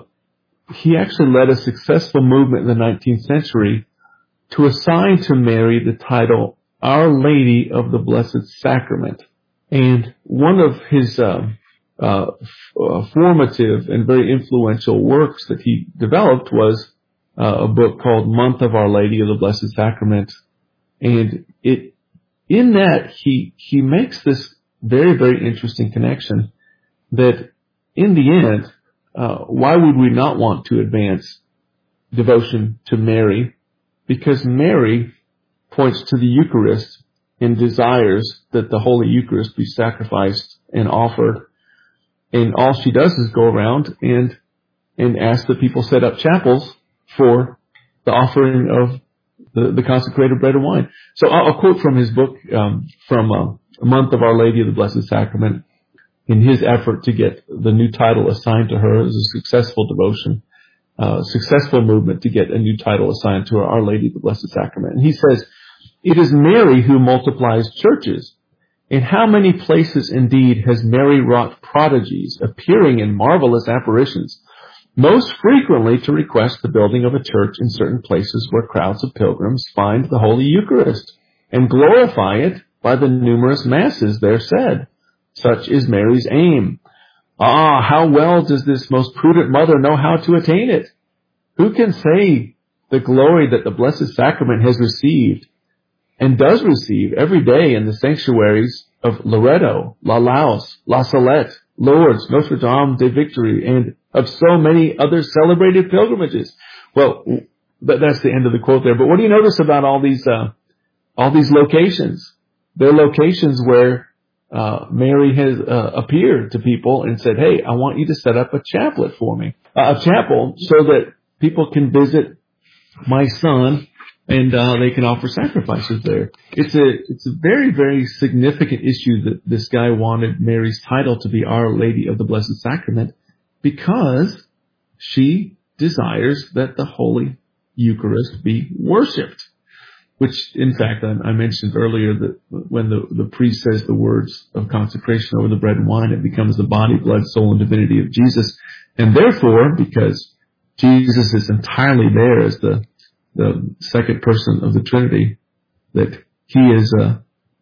he actually led a successful movement in the nineteenth century to assign to Mary the title Our Lady of the Blessed Sacrament. And one of his, uh, uh, uh formative and very influential works that he developed was uh, a book called Month of Our Lady of the Blessed Sacrament. And it, in that, he, he makes this very, very interesting connection that in the end, uh, why would we not want to advance devotion to Mary? Because Mary points to the Eucharist and desires that the Holy Eucharist be sacrificed and offered. And all she does is go around and, and ask that people set up chapels for the offering of the, the consecrated bread and wine. So I'll, I'll quote from his book, um, from uh, A Month of Our Lady of the Blessed Sacrament. In his effort to get the new title assigned to her, it was a successful devotion, uh, successful movement to get a new title assigned to her, Our Lady of the Blessed Sacrament. And he says, it is Mary who multiplies churches. In how many places indeed has Mary wrought prodigies, appearing in marvelous apparitions, most frequently to request the building of a church in certain places where crowds of pilgrims find the Holy Eucharist and glorify it by the numerous masses there said. Such is Mary's aim. Ah, how well does this most prudent mother know how to attain it? Who can say the glory that the Blessed Sacrament has received and does receive every day in the sanctuaries of Loreto, La Laus, La Salette, Lourdes, Notre Dame de Victory, and of so many other celebrated pilgrimages? Well, that's the end of the quote there. But what do you notice about all these, uh, all these locations? They're locations where uh, Mary has uh, appeared to people and said, hey, I want you to set up a chaplet for me, uh, a chapel so that people can visit my son and uh, they can offer sacrifices there. It's a it's a very, very significant issue that this guy wanted Mary's title to be Our Lady of the Blessed Sacrament because she desires that the Holy Eucharist be worshipped. Which, in fact, I, I mentioned earlier that when the, the priest says the words of consecration over the bread and wine, it becomes the body, blood, soul, and divinity of Jesus. And therefore, because Jesus is entirely there as the the second person of the Trinity, that he is, uh,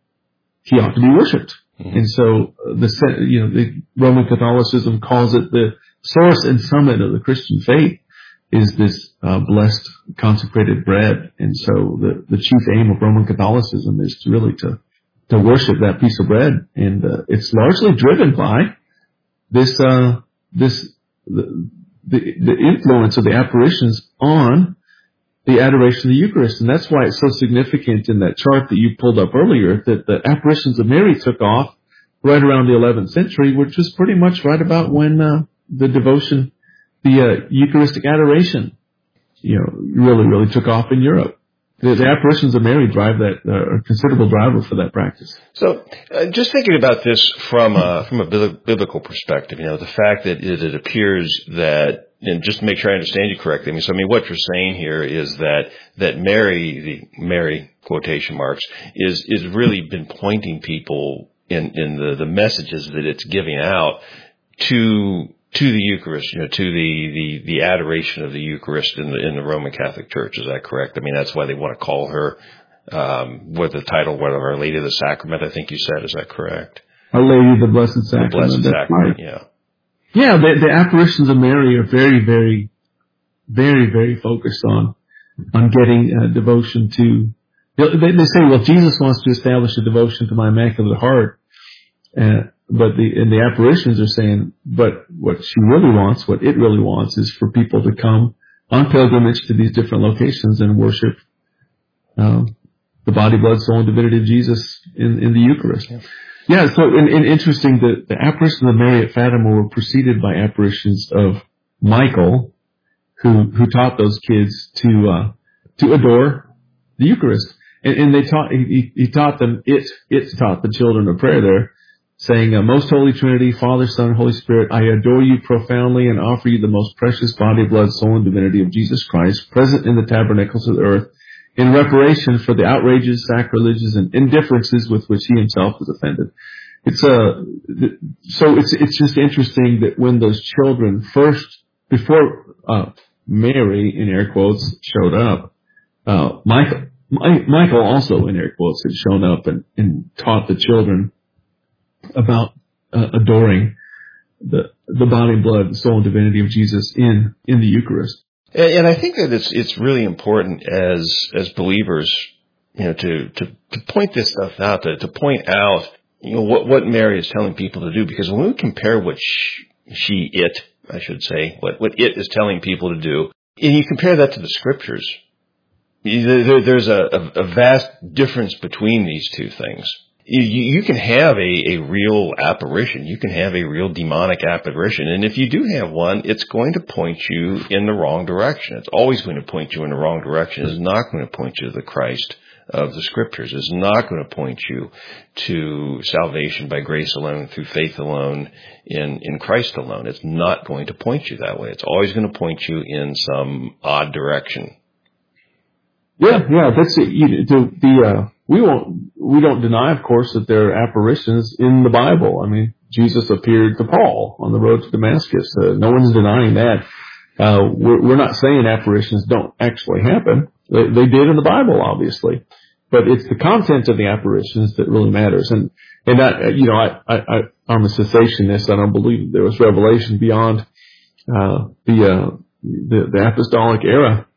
he ought to be worshipped. Mm-hmm. And so the, you know, the Roman Catholicism calls it the source and summit of the Christian faith is this, uh, blessed consecrated bread. And so the, the chief aim of Roman Catholicism is to really to, to worship that piece of bread. And, uh, it's largely driven by this, uh, this, the, the, the influence of the apparitions on the adoration of the Eucharist. And that's why it's so significant in that chart that you pulled up earlier that the apparitions of Mary took off right around the eleventh century, which was pretty much right about when uh, the devotion, the uh, Eucharistic adoration, you know, really, really took off in Europe. The, the apparitions of Mary drive that, uh, a considerable driver for that practice. So, uh, just thinking about this from a, from a biblical perspective, you know, the fact that it, it appears that, and just to make sure I understand you correctly, I mean, so I mean, what you're saying here is that, that Mary, the Mary quotation marks, is, is really been pointing people in, in the, the messages that it's giving out to, to the Eucharist, you know, to the, the, the adoration of the Eucharist in the, in the Roman Catholic Church. Is that correct? I mean, that's why they want to call her, um, with the title, what, Our Lady of the Sacrament, I think you said. Is that correct? Our Lady of the Blessed Sacrament. The Blessed That's Sacrament, right. Yeah. Yeah, the, the apparitions of Mary are very, very, very, very focused on, on getting uh, devotion to, they, they say, well, Jesus wants to establish a devotion to my Immaculate Heart. Uh, but the, and the apparitions are saying, but what she really wants, what it really wants is for people to come on pilgrimage to these different locations and worship, um, the body, blood, soul, and divinity of Jesus in, in the Eucharist. Yeah. Yeah, so and, and interesting that the apparitions of Mary at Fatima were preceded by apparitions of Michael, who who taught those kids to uh, to adore the Eucharist, and, and they taught he, he taught them it it taught the children of prayer there, saying, uh, Most Holy Trinity, Father, Son, Holy Spirit, I adore you profoundly and offer you the most precious body, blood, soul, and divinity of Jesus Christ, present in the tabernacles of the earth, in reparation for the outrages, sacrileges, and indifferences with which he himself was offended. It's uh, so it's it's just interesting that when those children first, before uh, Mary, in air quotes, showed up, uh, Michael, Michael also, in air quotes, had shown up and, and taught the children about uh, adoring the the body, blood, soul, and divinity of Jesus in in the Eucharist. And, and I think that it's it's really important as as believers, you know, to to, to point this stuff out, to, to point out, you know, what what Mary is telling people to do, because when we compare what she, she it I should say what what it is telling people to do, and you compare that to the Scriptures, there, there's a, a, a vast difference between these two things. You, you can have a, a real apparition. You can have a real demonic apparition. And if you do have one, it's going to point you in the wrong direction. It's always going to point you in the wrong direction. It's not going to point you to the Christ of the Scriptures. It's not going to point you to salvation by grace alone, through faith alone, in, in Christ alone. It's not going to point you that way. It's always going to point you in some odd direction. Yeah, yeah, that's it. You, the, the, uh, we won't, we don't deny, of course, that there are apparitions in the Bible. I mean, Jesus appeared to Paul on the road to Damascus. Uh, no one's denying that. Uh, we're, we're not saying apparitions don't actually happen. They, they did in the Bible, obviously. But it's the content of the apparitions that really matters. And, and I, you know, I, I, I, I'm a cessationist. I don't believe there was revelation beyond, uh, the, uh, the, the apostolic era.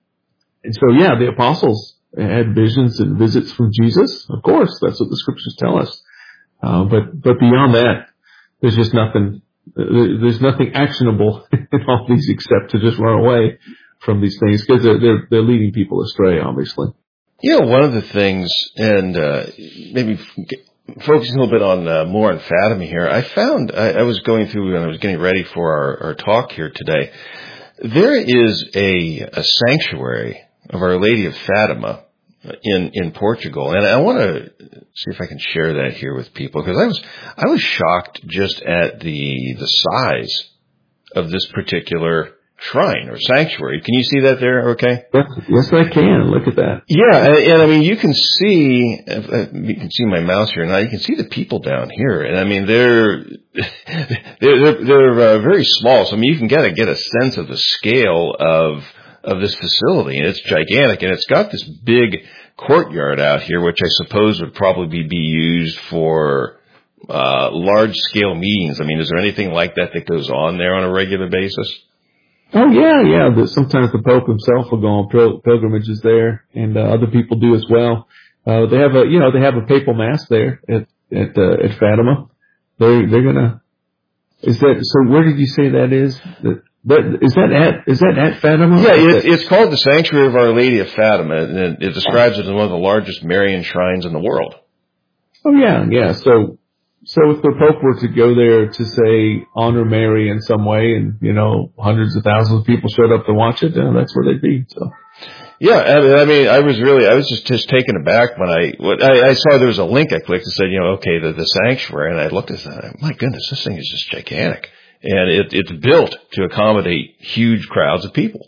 And so, yeah, the apostles had visions and visits from Jesus. Of course, that's what the Scriptures tell us. Uh, but, but beyond that, there's just nothing, there's nothing actionable in all these except to just run away from these things, because they're, they're, they're leading people astray, obviously. You know, one of the things, and uh, maybe focusing a little bit on uh, more on Fatima here, I found, I, I was going through and I was getting ready for our, our talk here today. There is a, a sanctuary of Our Lady of Fatima in, in Portugal. And I want to see if I can share that here with people, because I was, I was shocked just at the, the size of this particular shrine or sanctuary. Can you see that there? Okay. Yes, yes, I can. Look at that. Yeah. And, and I mean, you can see, you can see my mouse here now. You can see the people down here. And I mean, they're, they're, they're, they're uh, very small. So I mean, you can get a, get a sense of the scale of, of this facility, and it's gigantic, and it's got this big courtyard out here, which I suppose would probably be used for uh large-scale meetings. I mean, is there anything like that that goes on there on a regular basis? Oh, yeah, yeah. The, sometimes the Pope himself will go on pil- pilgrimages there, and uh, other people do as well. Uh, they have a, you know, they have a papal mass there at at uh, at Fatima. They're they're gonna. Is that so? Where did you say that is? That, But is that at is that at Fatima? Yeah, it, it's called the Sanctuary of Our Lady of Fatima, and it, it describes it as one of the largest Marian shrines in the world. Oh yeah, yeah. So, so if the Pope were to go there to say honor Mary in some way, and you know hundreds of thousands of people showed up to watch it, uh, that's where they'd be. So. Yeah, I mean, I was really, I was just, just taken aback when I, what, I, I saw there was a link I clicked and said, you know, okay, the, the sanctuary, and I looked at that, my goodness, this thing is just gigantic. And it, it's built to accommodate huge crowds of people.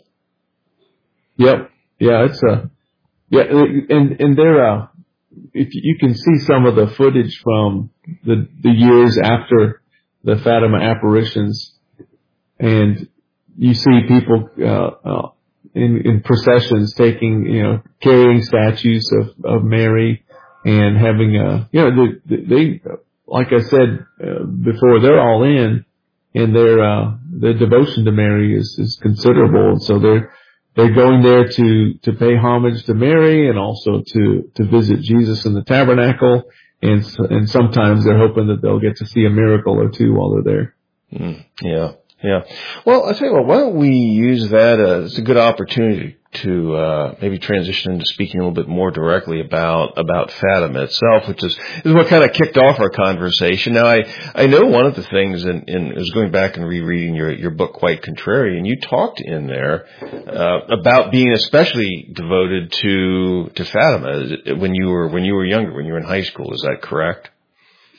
Yep. Yeah, it's uh yeah, and and there uh if you can see some of the footage from the the years after the Fatima apparitions, and you see people uh, uh in in processions taking, you know, carrying statues of of Mary and having uh you know they, they like I said uh, before, they're all in. And their uh, their devotion to Mary is, is considerable, and so they're they're going there to, to pay homage to Mary, and also to, to visit Jesus in the tabernacle, and and sometimes they're hoping that they'll get to see a miracle or two while they're there. Mm, yeah, yeah. Well, I'll tell you what. Why don't we use that as a good opportunity to uh, maybe transition into speaking a little bit more directly about about Fatima itself, which is, is what kind of kicked off our conversation. Now, I, I know one of the things, and I was going back and rereading your, your book, Quite Contrary, and you talked in there uh, about being especially devoted to to Fatima when you were when you were younger, when you were in high school. Is that correct?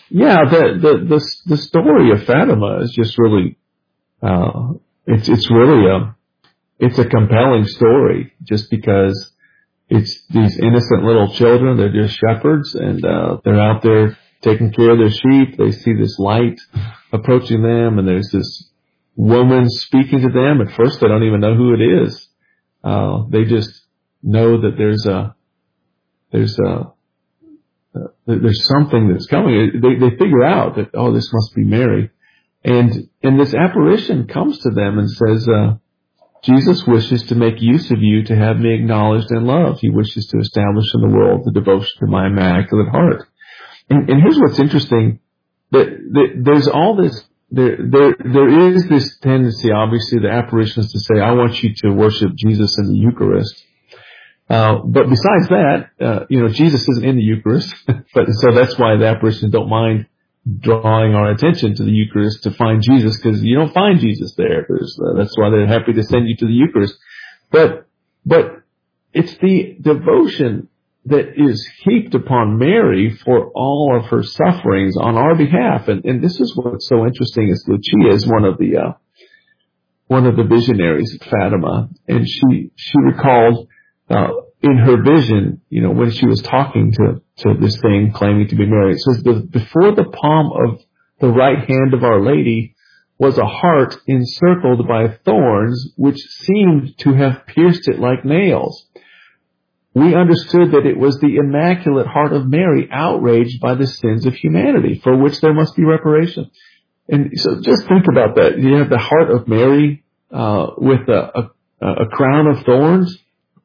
yeah, the, the, the, the story of Fatima is just really, uh, it's, it's really a, it's a compelling story just because it's these innocent little children. They're just shepherds, and, uh, they're out there taking care of their sheep. They see this light approaching them, and there's this woman speaking to them. At first, they don't even know who it is. Uh, they just know that there's a, there's a, uh, there's something that's coming. They, they figure out that, oh, this must be Mary. And, and this apparition comes to them and says, uh, Jesus wishes to make use of you to have me acknowledged and loved. He wishes to establish in the world the devotion to my immaculate heart. And, and here's what's interesting, that, that there's all this, there, there, there is this tendency, obviously, the apparitions to say, I want you to worship Jesus in the Eucharist. Uh, but besides that, uh, you know, Jesus isn't in the Eucharist, but so that's why the apparitions don't mind drawing our attention to the Eucharist to find Jesus, because you don't find Jesus there. Uh, that's why they're happy to send you to the Eucharist. But, but it's the devotion that is heaped upon Mary for all of her sufferings on our behalf. And, and this is what's so interesting is Lucia is one of the, uh, one of the visionaries at Fatima. And she, she recalled, uh, in her vision, you know, when she was talking to, to this thing claiming to be Mary, it says, the, before the palm of the right hand of Our Lady was a heart encircled by thorns, which seemed to have pierced it like nails. We understood that it was the Immaculate Heart of Mary outraged by the sins of humanity, for which there must be reparation. And so just think about that. You have the heart of Mary, uh, with a, a, a crown of thorns.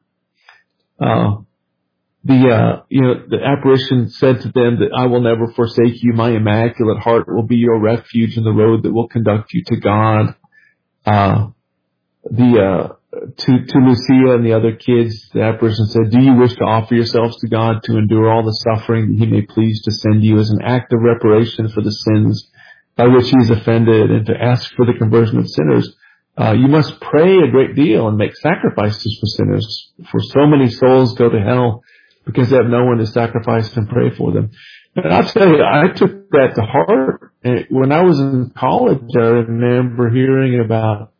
Uh, the, uh, you know, the apparition said to them that I will never forsake you. My Immaculate Heart will be your refuge in the road that will conduct you to God. Uh, the, uh, to, to Lucia and the other kids, the apparition said, do you wish to offer yourselves to God to endure all the suffering that he may please to send you as an act of reparation for the sins by which he is offended, and to ask for the conversion of sinners? Uh, you must pray a great deal and make sacrifices for sinners, for so many souls go to hell because they have no one to sacrifice and pray for them. And I'll tell you, I took that to heart. When I was in college, I remember hearing about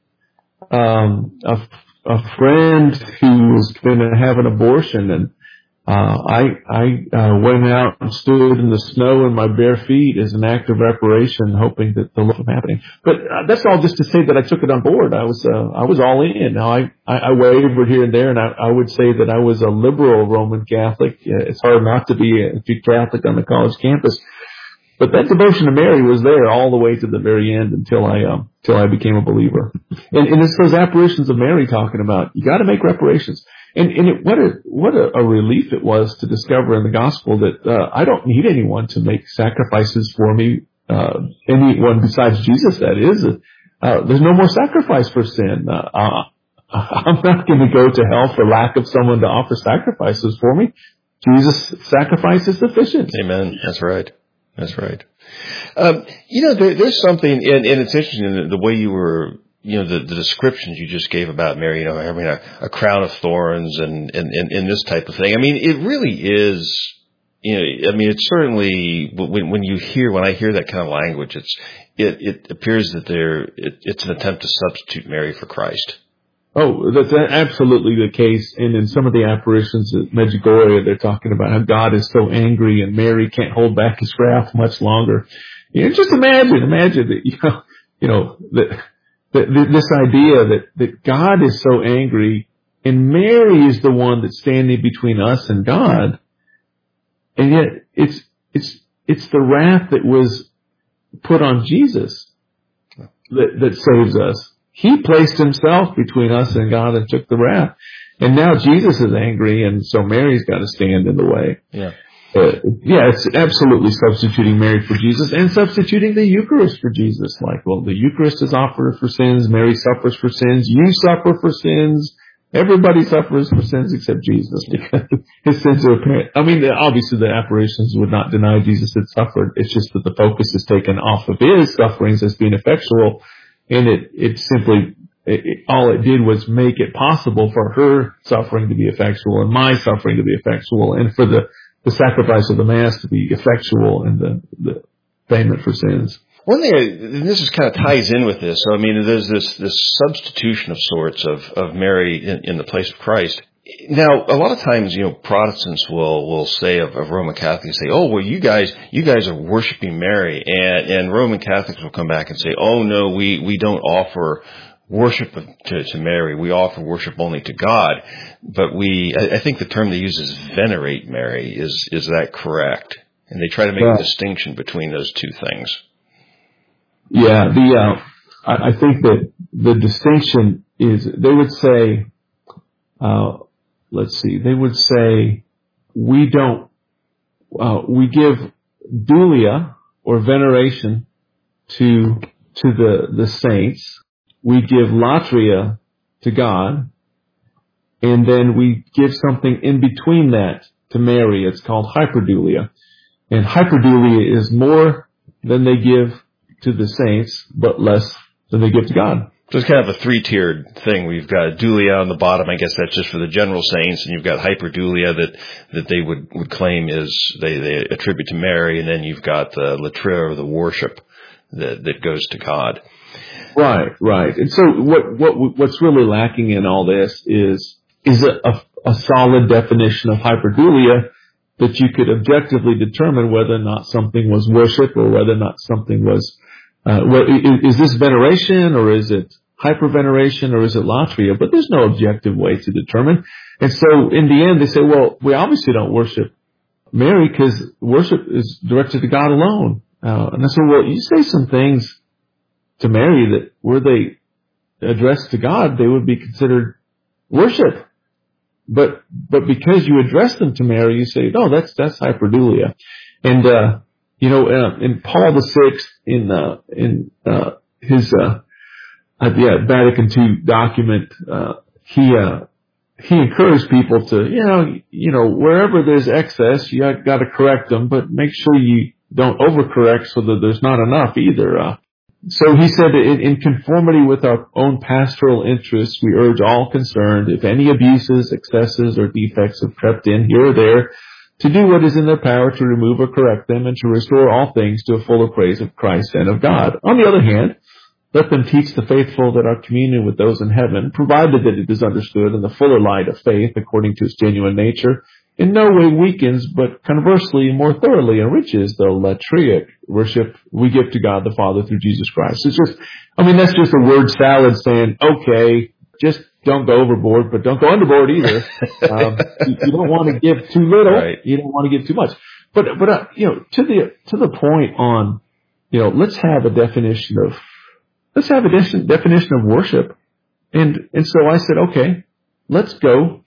um, a, a friend who was going to have an abortion, and uh, I, I uh, went out and stood in the snow in my bare feet as an act of reparation, hoping that the Lord was happening. But uh, that's all just to say that I took it on board. I was, uh, I was all in. Now I, I, I wavered here and there, and I, I would say that I was a liberal Roman Catholic. Uh, it's hard not to be a, be Catholic on the college campus. But that devotion to Mary was there all the way to the very end until I, um, until I became a believer. And, and it's those apparitions of Mary talking about, you got to make reparations. And, and it, what a what a, a relief it was to discover in the gospel that uh, I don't need anyone to make sacrifices for me. Uh, anyone besides Jesus, that is. Uh, there's no more sacrifice for sin. Uh, uh, I'm not going to go to hell for lack of someone to offer sacrifices for me. Jesus' sacrifice is sufficient. Amen. That's right. That's right. Um, you know, there, there's something, and, and it's interesting the, the way you were. You know, the, the descriptions you just gave about Mary, you know, having a, a crown of thorns and, and, and, and this type of thing. I mean, it really is, you know, I mean, it's certainly, when, when you hear, when I hear that kind of language, it's, it, it appears that there, it, it's an attempt to substitute Mary for Christ. Oh, that's absolutely the case. And in some of the apparitions at Medjugorje, they're talking about how God is so angry and Mary can't hold back his wrath much longer. You know, just imagine, imagine that, you know, you know, that, this idea that, that God is so angry and Mary is the one that's standing between us and God. And yet it's, it's, it's the wrath that was put on Jesus that, that saves us. He placed himself between us and God and took the wrath. And now Jesus is angry, and so Mary's got to stand in the way. Yeah. Uh, yeah, it's absolutely substituting Mary for Jesus and substituting the Eucharist for Jesus. Like, well, the Eucharist is offered for sins. Mary suffers for sins. You suffer for sins. Everybody suffers for sins except Jesus because his sins are apparent. I mean, obviously the apparitions would not deny Jesus had suffered. It's just that the focus is taken off of his sufferings as being effectual, and it, it simply, it, it, all it did was make it possible for her suffering to be effectual and my suffering to be effectual, and for the the sacrifice of the Mass to be effectual, and the, the payment for sins. One thing, and this is kind of ties in with this. So, I mean, there's this this substitution of sorts of of Mary in, in the place of Christ. Now, a lot of times, you know, Protestants will will say of, of Roman Catholics, say, "Oh, well, you guys you guys are worshiping Mary," and and Roman Catholics will come back and say, "Oh, no, we we don't offer worship to, to Mary. We offer worship only to God." But we, I, I think the term they use is venerate Mary. Is is that correct? And they try to make yeah. a distinction between those two things. Yeah, the uh, I, I think that the distinction is they would say, uh, let's see, they would say we don't uh, we give dulia or veneration to to the the saints. We give latria to God, and then we give something in between that to Mary. It's called hyperdulia, and hyperdulia is more than they give to the saints, but less than they give to God. So it's kind of a three-tiered thing. We've got dulia on the bottom. I guess that's just for the general saints, and you've got hyperdulia that that they would, would claim is they, they attribute to Mary, and then you've got the latria or the worship that that goes to God. Right, right. And so what what what's really lacking in all this is is a, a, a solid definition of hyperdulia that you could objectively determine whether or not something was worship or whether or not something was uh, well, is, is this veneration or is it hyperveneration or is it latria? But there's no objective way to determine. And so in the end, they say, well, we obviously don't worship Mary because worship is directed to God alone. Uh, and I said, well, you say some things to Mary that were they addressed to God, they would be considered worship. But, but because you address them to Mary, you say, no, that's, that's hyperdulia. And, uh, you know, uh, in Paul the Sixth, in, uh, in, uh, his, uh, uh, yeah, Vatican Two document, uh, he, uh, he encouraged people to, you know, you know, wherever there's excess, you got to correct them, but make sure you don't overcorrect so that there's not enough either. Uh, So he said, in, in conformity with our own pastoral interests, we urge all concerned, if any abuses, excesses, or defects have crept in here or there, to do what is in their power to remove or correct them and to restore all things to a fuller praise of Christ and of God. On the other hand, let them teach the faithful that our communion with those in heaven, provided that it is understood in the fuller light of faith according to its genuine nature, in no way weakens, but conversely more thoroughly enriches the latric worship we give to God the Father through Jesus Christ. It's just, I mean, that's just a word salad saying, okay, just don't go overboard, but don't go underboard either. um, you, you don't want to give too little. Right. You don't want to give too much. But, but, uh, you know, to the, to the point on, you know, let's have a definition of, let's have a de- definition of worship. And, and so I said, okay, let's go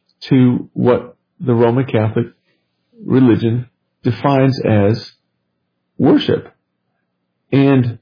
to what the Roman Catholic religion defines as worship. And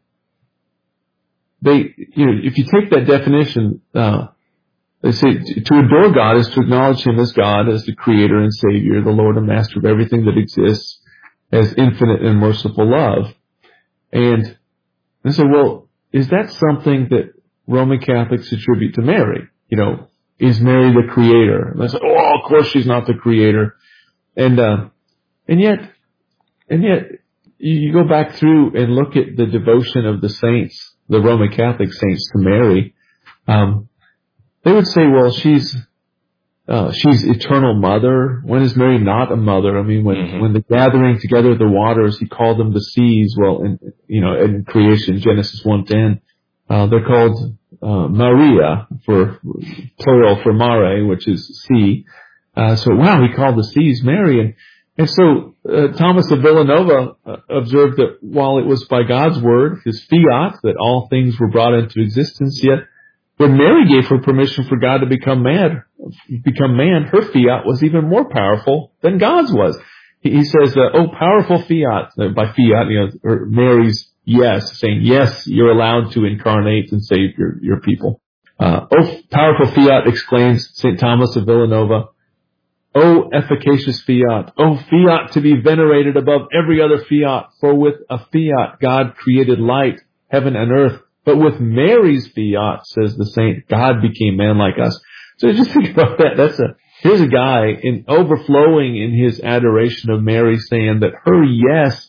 they, you know, if you take that definition, uh, they say to adore God is to acknowledge Him as God, as the Creator and Savior, the Lord and Master of everything that exists, as infinite and merciful love. And they say, well, is that something that Roman Catholics attribute to Mary? You know, is Mary the Creator? And they say, oh, of course she's not the Creator. And, uh, and yet, and yet, you go back through and look at the devotion of the saints, the Roman Catholic saints to Mary. Um, they would say, well, she's, uh, she's eternal mother. When is Mary not a mother? I mean, when, mm-hmm. when the gathering together of the waters, He called them the seas. Well, in, you know, in creation, Genesis one ten, uh, they're called, uh, Maria for plural for mare, which is sea. Uh, so wow, He called the seas Mary. And, and so, uh, Thomas of Villanova uh, observed that while it was by God's word, His fiat, that all things were brought into existence, yet when Mary gave her permission for God to become man, become man, her fiat was even more powerful than God's was. He, he says, uh, "Oh, powerful fiat." Uh, by fiat, you know, or Mary's yes, saying yes, you're allowed to incarnate and save your your people. Uh, "Oh, powerful fiat," exclaims Saint Thomas of Villanova. "Oh, efficacious fiat! Oh, fiat to be venerated above every other fiat! For with a fiat God created light, heaven, and earth. But with Mary's fiat," says the saint, "God became man like us." So just think about that. That's a here's a guy in overflowing in his adoration of Mary, saying that her yes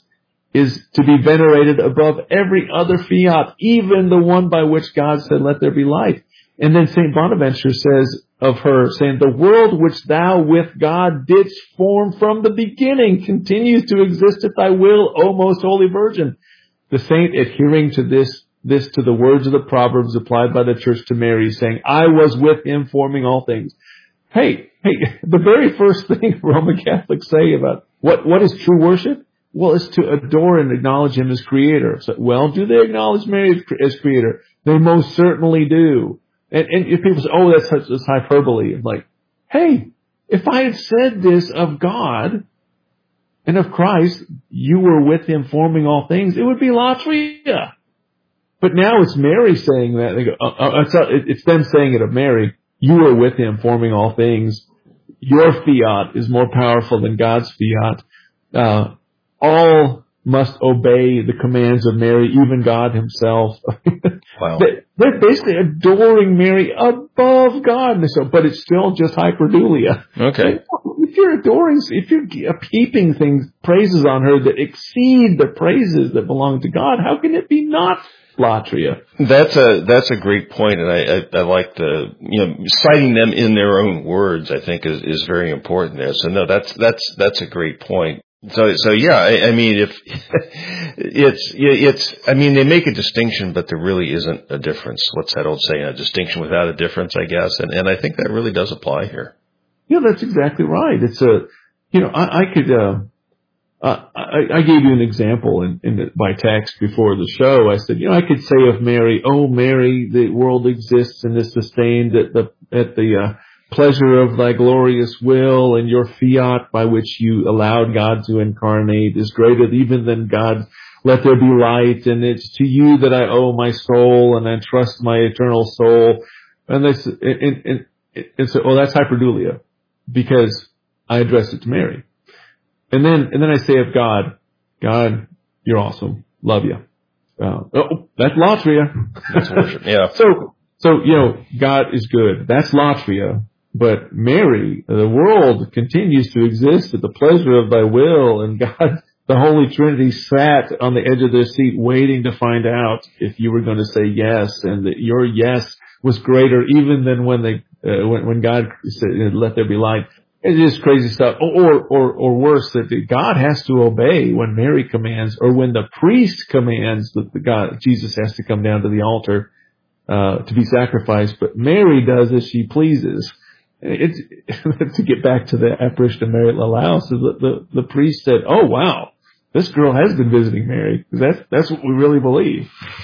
is to be venerated above every other fiat, even the one by which God said, let there be light. And then Saint Bonaventure says of her, saying, the world which thou with God didst form from the beginning continues to exist at thy will, O most holy Virgin. The saint, adhering to this, this to the words of the Proverbs applied by the Church to Mary, saying, I was with him forming all things. Hey, hey, the very first thing Roman Catholics say about what, what is true worship? Well, it's to adore and acknowledge him as creator. So, well, do they acknowledge Mary as creator? They most certainly do. And, and if people say, oh, that's, that's hyperbole. I'm like, hey, if I had said this of God and of Christ, you were with him forming all things, it would be latria. But now it's Mary saying that. They go, uh, uh, it's, uh, it's them saying it of Mary. You were with him forming all things. Your fiat is more powerful than God's fiat. Uh, all must obey the commands of Mary, even God himself. Wow. They're basically adoring Mary above God. But it's still just hyperdulia. Okay. If you're adoring, if you're heaping things, praises on her that exceed the praises that belong to God, how can it be not latria? That's a that's a great point, and I, I, I like the you know citing them in their own words. I think is, is very important there. So no, that's that's that's a great point. So so yeah, I, I mean if it's it's I mean they make a distinction, but there really isn't a difference. What's that old saying? A distinction without a difference, I guess. And and I think that really does apply here. Yeah, that's exactly right. It's a you know I, I could. Uh, Uh, I, I gave you an example in, in the, by text before the show. I said, you know, I could say of Mary, oh, Mary, the world exists and is sustained at the, at the, uh, pleasure of thy glorious will, and your fiat by which you allowed God to incarnate is greater even than God. Let there be light, and it's to you that I owe my soul, and I trust my eternal soul. And they said, and, and, and so, oh, that's hyperdulia, because I addressed it to Mary. And then, and then I say of God, God, you're awesome. Love you. Uh, oh, that's latria. That's worship. Yeah. So, so, you know, God is good. That's latria. But Mary, the world continues to exist at the pleasure of thy will, and God, the Holy Trinity sat on the edge of their seat waiting to find out if you were going to say yes, and that your yes was greater even than when they, uh, when, when God said, let there be light. It's just crazy stuff. Or, or, or worse, that God has to obey when Mary commands, or when the priest commands that the God, Jesus has to come down to the altar, uh, to be sacrificed. But Mary does as she pleases. It's, to get back to the apparition of Mary at Laus, the, the, the priest said, oh wow, this girl has been visiting Mary. That's, that's what we really believe.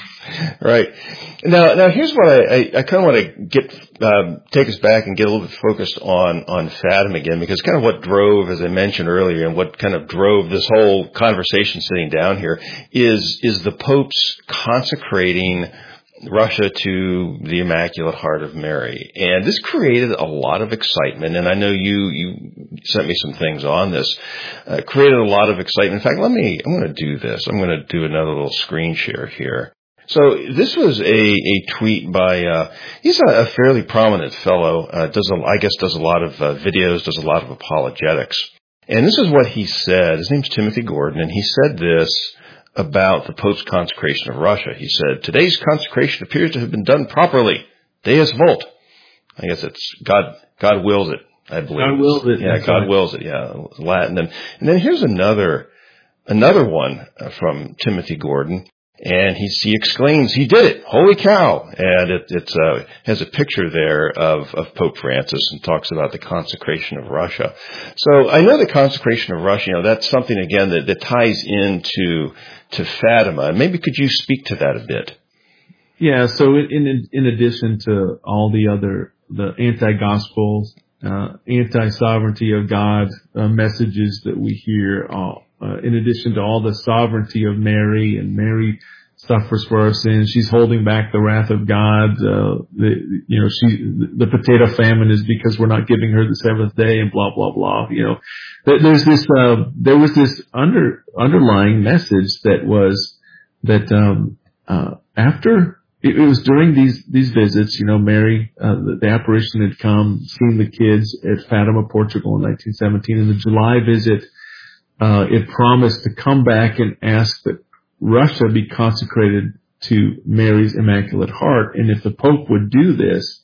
Right. Now, now here's what I, I, I kind of want to get, um, take us back and get a little bit focused on, on Fatima again, because kind of what drove, as I mentioned earlier, and what kind of drove this whole conversation sitting down here is, is the Pope's consecrating Russia to the Immaculate Heart of Mary. And this created a lot of excitement, and I know you, you sent me some things on this, uh, created a lot of excitement. In fact, let me, I'm going to do this. I'm going to do another little screen share here. So this was a, a tweet by, uh, he's a, a fairly prominent fellow, uh, does a, I guess does a lot of uh, videos, does a lot of apologetics. And this is what he said. His name's Timothy Gordon, and he said this about the Pope's consecration of Russia. He said, today's consecration appears to have been done properly. Deus vult. I guess it's God, God wills it, I believe. God wills it. Yeah, God right. wills it, yeah, Latin. And, and then here's another, another one from Timothy Gordon. And he, he exclaims, he did it! Holy cow! And it it's, uh, has a picture there of, of Pope Francis and talks about the consecration of Russia. So I know the consecration of Russia, you know, that's something, again, that, that ties into to Fatima. Maybe could you speak to that a bit? Yeah, so in in addition to all the other, the anti-gospel, uh, anti-sovereignty of God uh, messages that we hear, uh, Uh, in addition to all the sovereignty of Mary, and Mary suffers for our sins, she's holding back the wrath of God. Uh, the, you know, she, the potato famine is because we're not giving her the seventh day, and blah blah blah. You know, there's this, uh, there was this under underlying message that was that um, uh, after it, it was during these these visits, you know, Mary, uh, the, the apparition had come, seen the kids at Fatima, Portugal, in nineteen seventeen, in the July visit. uh, it promised to come back and ask that Russia be consecrated to Mary's Immaculate Heart. And if the Pope would do this,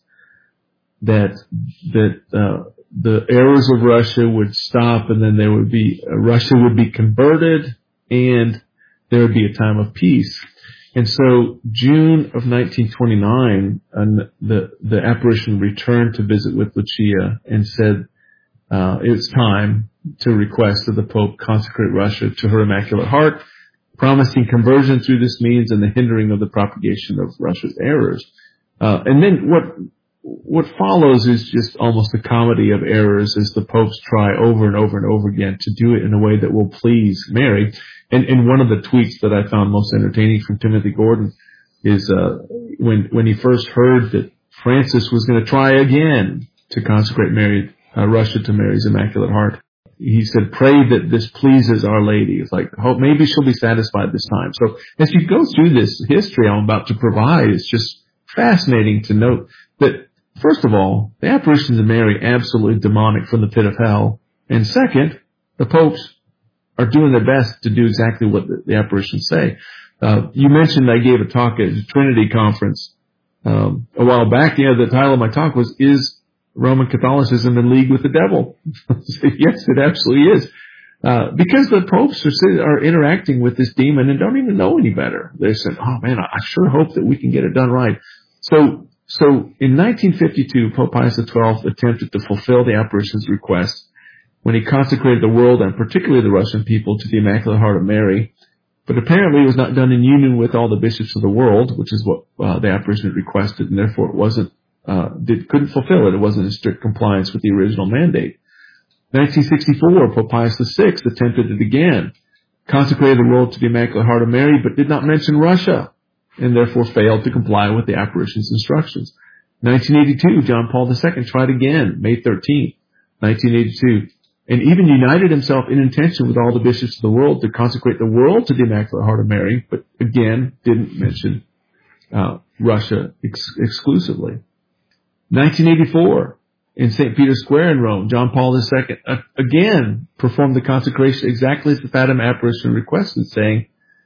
that, that, uh, the errors of Russia would stop, and then there would be, uh, Russia would be converted, and there would be a time of peace. And so, June of nineteen twenty-nine, uh, the, the apparition returned to visit with Lucia and said, uh, it's time to request that the Pope consecrate Russia to her Immaculate Heart, promising conversion through this means and the hindering of the propagation of Russia's errors. Uh, and then what, What follows is just almost a comedy of errors as the popes try over and over and over again to do it in a way that will please Mary. And, and one of the tweets that I found most entertaining from Timothy Gordon is uh, when when he first heard that Francis was going to try again to consecrate Mary, uh, Russia to Mary's Immaculate Heart. He said, "Pray that this pleases Our Lady." It's like, hope maybe she'll be satisfied this time. So as you go through this history I'm about to provide, it's just fascinating to note that, first of all, the apparitions of Mary absolutely demonic from the pit of hell. And second, the popes are doing their best to do exactly what the, the apparitions say. Uh, you mentioned I gave a talk at the Trinity Conference um, a while back. You know, the title of my talk was, "Is Roman Catholicism in league with the devil?" Yes, it absolutely is. Uh, because the popes are, are interacting with this demon and don't even know any better. They said, "Oh man, I sure hope that we can get it done right." So, So in nineteen fifty-two, Pope Pius the twelfth attempted to fulfill the apparition's request when he consecrated the world, and particularly the Russian people, to the Immaculate Heart of Mary. But apparently it was not done in union with all the bishops of the world, which is what uh, the apparition had requested, and therefore it wasn't, uh, did, couldn't fulfill it. It wasn't in strict compliance with the original mandate. nineteen sixty-four, Pope Pius the sixth attempted it again, consecrated the world to the Immaculate Heart of Mary, but did not mention Russia, and therefore failed to comply with the apparition's instructions. nineteen eighty-two, John Paul the second tried again, May thirteenth, nineteen eighty-two, and even united himself in intention with all the bishops of the world to consecrate the world to the Immaculate Heart of Mary, but again didn't mention uh, Russia ex- exclusively. nineteen eighty-four, in Saint Peter's Square in Rome, John Paul the second uh, again performed the consecration exactly as the Fatima apparition requested, saying,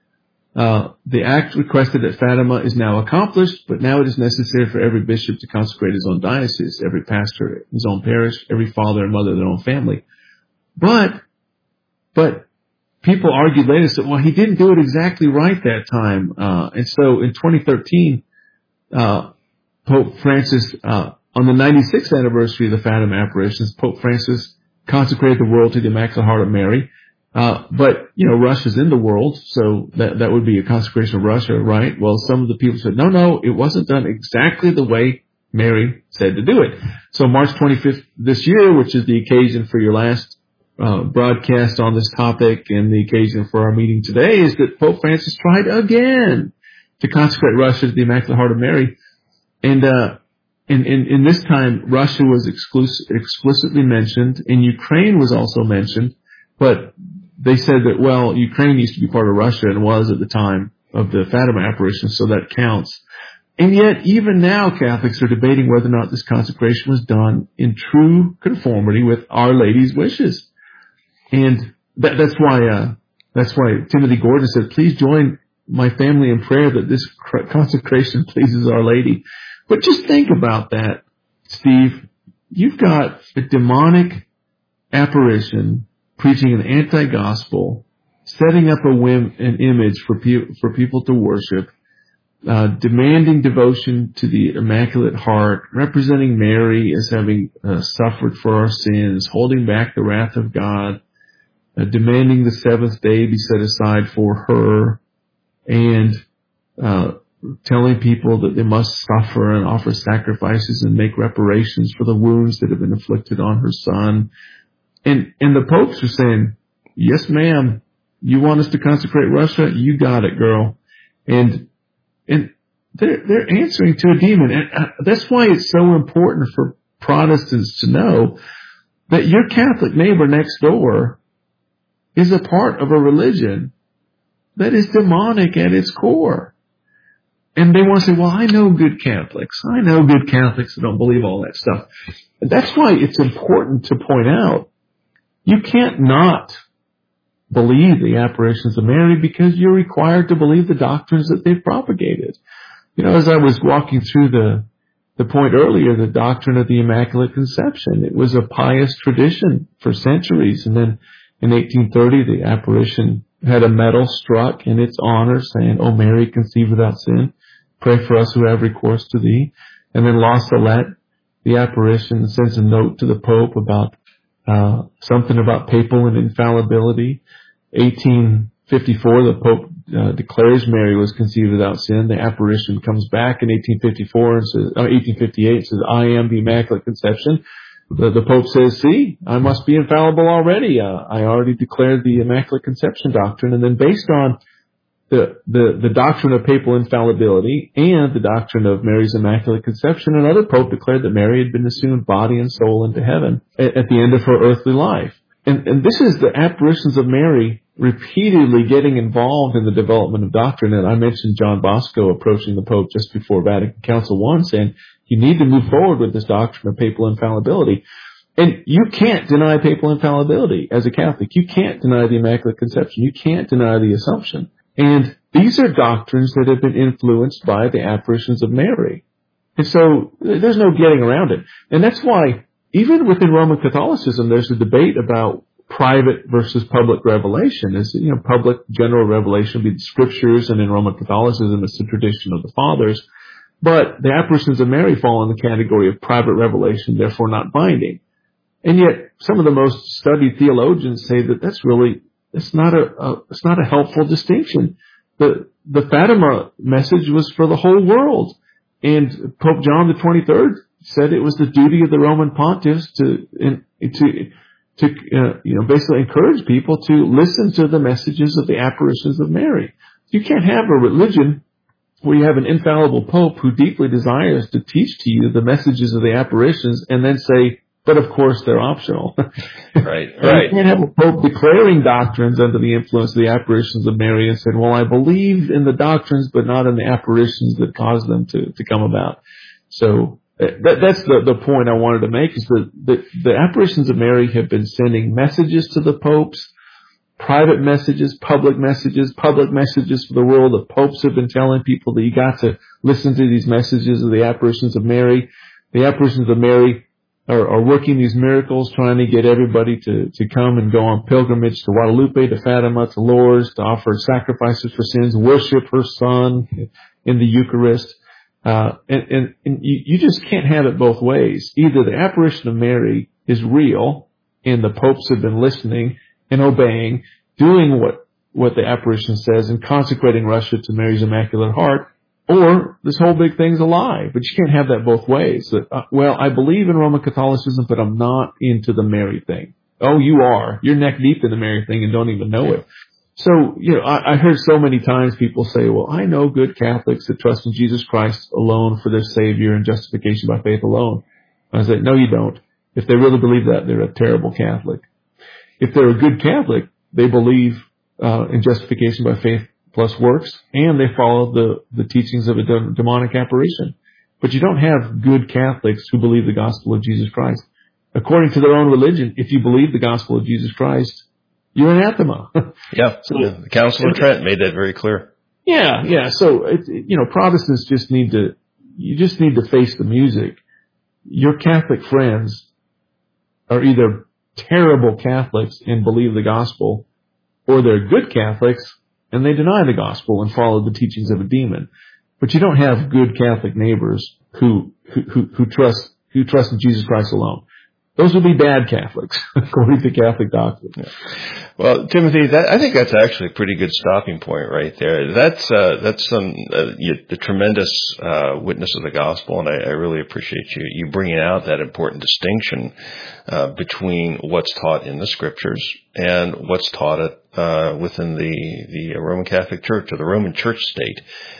Uh, the act requested at Fatima is now accomplished, but now it is necessary for every bishop to consecrate his own diocese, every pastor his own parish, every father and mother their own family. But, but people argued later, said, well, he didn't do it exactly right that time. Uh, and so in twenty thirteen, uh, Pope Francis, uh, on the ninety-sixth anniversary of the Fatima apparitions, Pope Francis consecrated the world to the Immaculate Heart of Mary. Uh, but, you know, Russia's in the world, so that, that would be a consecration of Russia, right? Well, some of the people said, no, no, it wasn't done exactly the way Mary said to do it. So March twenty-fifth this year, which is the occasion for your last, uh, broadcast on this topic and the occasion for our meeting today, is that Pope Francis tried again to consecrate Russia to the Immaculate Heart of Mary. And, uh, in, in, in this time, Russia was exclus- explicitly mentioned, and Ukraine was also mentioned, but they said that, well, Ukraine used to be part of Russia and was at the time of the Fatima apparition, so that counts. And yet, even now, Catholics are debating whether or not this consecration was done in true conformity with Our Lady's wishes. And that, that's why, uh, that's why Timothy Gordon said, please join my family in prayer that this consecration pleases Our Lady. But just think about that, Steve. You've got a demonic apparition preaching an anti-gospel, setting up a whim, an image for, pe- for people to worship, uh, demanding devotion to the Immaculate Heart, representing Mary as having uh, suffered for our sins, holding back the wrath of God, uh, demanding the seventh day be set aside for her, and uh, telling people that they must suffer and offer sacrifices and make reparations for the wounds that have been inflicted on her son. And, and the popes are saying, yes, ma'am, you want us to consecrate Russia? You got it, girl. And, and they're, they're answering to a demon. And that's why it's so important for Protestants to know that your Catholic neighbor next door is a part of a religion that is demonic at its core. And they want to say, well, I know good Catholics. I know good Catholics that don't believe all that stuff. And that's why it's important to point out, you can't not believe the apparitions of Mary because you're required to believe the doctrines that they've propagated. You know, as I was walking through the the point earlier, the doctrine of the Immaculate Conception, it was a pious tradition for centuries. And then in eighteen thirty, the apparition had a medal struck in its honor saying, "O Mary, conceived without sin, pray for us who have recourse to thee." And then La Salette, the apparition, sends a note to the Pope about uh something about papal and infallibility. eighteen fifty-four, the Pope uh, declares Mary was conceived without sin. The apparition comes back in eighteen fifty-four and says, uh, eighteen fifty-eight says, "I am the Immaculate Conception." The, the Pope says, "See, I must be infallible already. Uh, I already declared the Immaculate Conception doctrine." And then based on the, the, the doctrine of papal infallibility and the doctrine of Mary's Immaculate Conception, another Pope declared that Mary had been assumed body and soul into heaven at, at the end of her earthly life. And, and this is the apparitions of Mary repeatedly getting involved in the development of doctrine. And I mentioned John Bosco approaching the Pope just before Vatican Council one saying, you need to move forward with this doctrine of papal infallibility. And you can't deny papal infallibility as a Catholic. You can't deny the Immaculate Conception. You can't deny the Assumption. And these are doctrines that have been influenced by the apparitions of Mary. And so there's no getting around it. And that's why even within Roman Catholicism, there's a debate about private versus public revelation. Is, you know, public general revelation would be the scriptures, and in Roman Catholicism, it's the tradition of the fathers. But the apparitions of Mary fall in the category of private revelation, therefore not binding. And yet, some of the most studied theologians say that that's really, it's not a, a it's not a helpful distinction. The the Fatima message was for the whole world, and Pope John the twenty-third said it was the duty of the Roman pontiffs to in, to to uh, you know basically encourage people to listen to the messages of the apparitions of Mary. You can't have a religion where you have an infallible Pope who deeply desires to teach to you the messages of the apparitions and then say, but of course they're optional. Right, right. You can't have a Pope declaring doctrines under the influence of the apparitions of Mary and saying, well, I believe in the doctrines, but not in the apparitions that caused them to, to come about. So that, that's the, the point I wanted to make, is that the, the apparitions of Mary have been sending messages to the popes, private messages, public messages, public messages for the world. The popes have been telling people that you got to listen to these messages of the apparitions of Mary. The apparitions of Mary are, are working these miracles, trying to get everybody to, to come and go on pilgrimage to Guadalupe, to Fatima, to Lourdes, to offer sacrifices for sins, worship her Son in the Eucharist. Uh, and, and, and you, you just can't have it both ways. Either the apparition of Mary is real and the popes have been listening and obeying, doing what, what the apparition says and consecrating Russia to Mary's Immaculate Heart, or this whole big thing's a lie. But you can't have that both ways. That, uh, well, I believe in Roman Catholicism, but I'm not into the Mary thing. Oh, you are. You're neck deep in the Mary thing and don't even know it. So, you know, I, I heard so many times people say, well, I know good Catholics that trust in Jesus Christ alone for their Savior and justification by faith alone. And I say, no, you don't. If they really believe that, they're a terrible Catholic. If they're a good Catholic, they believe uh, in justification by faith plus works, and they follow the, the teachings of a de- demonic apparition. But you don't have good Catholics who believe the gospel of Jesus Christ. According to their own religion, if you believe the gospel of Jesus Christ, you're anathema. Yeah, so, the Council of Trent made that very clear. Yeah, yeah. So, it, you know, Protestants just need to, you just need to face the music. Your Catholic friends are either terrible Catholics and believe the gospel, or they're good Catholics and they deny the gospel and follow the teachings of a demon. But you don't have good Catholic neighbors who, who, who, who trust, who trust in Jesus Christ alone. Those would be bad Catholics, according to Catholic doctrine. Yeah. Well, Timothy, that, I think that's actually a pretty good stopping point right there. That's uh, that's some uh, you, the tremendous uh, witness of the gospel, and I, I really appreciate you you bringing out that important distinction uh, between what's taught in the Scriptures and what's taught it, uh, within the the Roman Catholic Church, or the Roman Church State,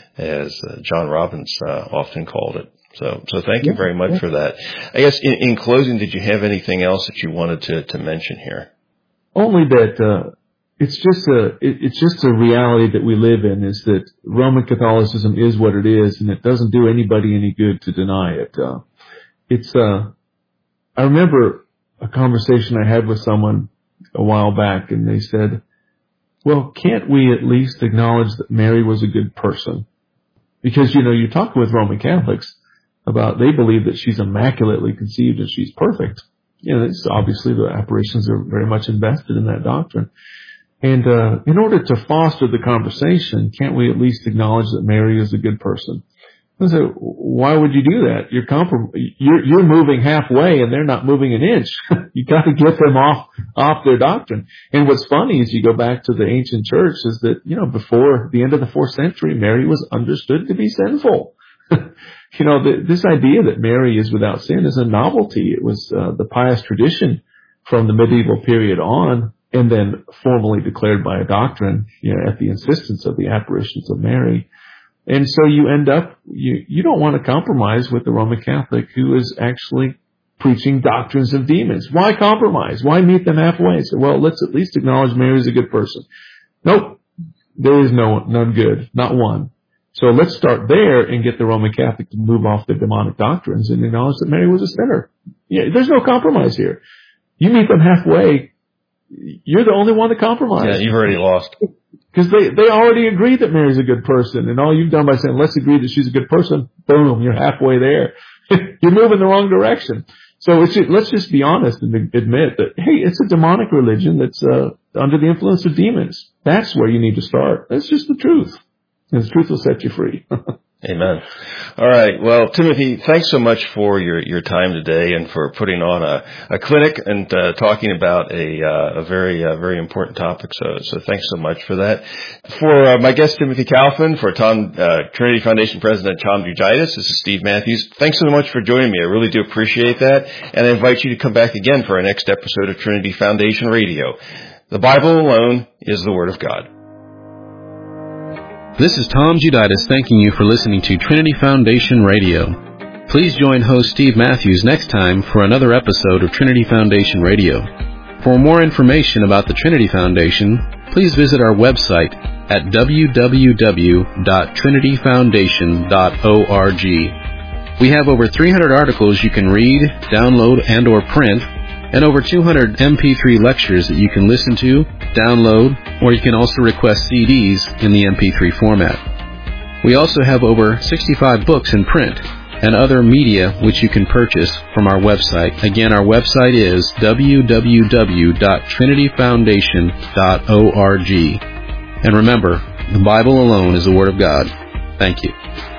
as uh, John Robbins uh, often called it. So, so thank you very much yeah. for that. I guess in, in closing, did you have anything else that you wanted to, to mention here? Only that uh, it's just a it, it's just a reality that we live in, is that Roman Catholicism is what it is, and it doesn't do anybody any good to deny it. Uh, it's uh, I remember a conversation I had with someone a while back, and they said, well, can't we at least acknowledge that Mary was a good person? Because, you know, you're talking with Roman Catholics about, they believe that she's immaculately conceived and she's perfect. You know, it's obviously the apparitions are very much invested in that doctrine. And uh, in order to foster the conversation, can't we at least acknowledge that Mary is a good person? And so, why would you do that? You're comprom- you're, you're moving halfway, and they're not moving an inch. You got to get them off off their doctrine. And what's funny is you go back to the ancient church is that, you know, before the end of the fourth century, Mary was understood to be sinful. You know, the, this idea that Mary is without sin is a novelty. It was uh, the pious tradition from the medieval period on, and then formally declared by a doctrine, you know, at the insistence of the apparitions of Mary. And so you end up, you, you don't want to compromise with the Roman Catholic who is actually preaching doctrines of demons. Why compromise? Why meet them halfway? So, well, let's at least acknowledge Mary is a good person. Nope. There is no none good. Not one. So let's start there and get the Roman Catholic to move off the demonic doctrines and acknowledge that Mary was a sinner. Yeah, there's no compromise here. You meet them halfway, you're the only one to compromise. Yeah, you've already lost. Because they, they already agree that Mary's a good person. And all you've done by saying, let's agree that she's a good person, boom, you're halfway there. You're moving the wrong direction. So it's just, let's just be honest and admit that, hey, it's a demonic religion that's uh, under the influence of demons. That's where you need to start. That's just the truth. And the truth will set you free. Amen. All right. Well, Timothy, thanks so much for your, your time today and for putting on a, a clinic and uh, talking about a, uh, a very uh, very important topic. So so thanks so much for that. For uh, my guest, Timothy Kaufman, for Tom uh, Trinity Foundation President Tom Juditis, this is Steve Matthews. Thanks so much for joining me. I really do appreciate that. And I invite you to come back again for our next episode of Trinity Foundation Radio. The Bible alone is the Word of God. This is Tom Juditis thanking you for listening to Trinity Foundation Radio. Please join host Steve Matthews next time for another episode of Trinity Foundation Radio. For more information about the Trinity Foundation, please visit our website at w w w dot trinity foundation dot org. We have over three hundred articles you can read, download, and or print, and over two hundred M P three lectures that you can listen to, download, or you can also request C Ds in the M P three format. We also have over sixty-five books in print and other media which you can purchase from our website. Again, our website is w w w dot trinity foundation dot org. And remember, the Bible alone is the Word of God. Thank you.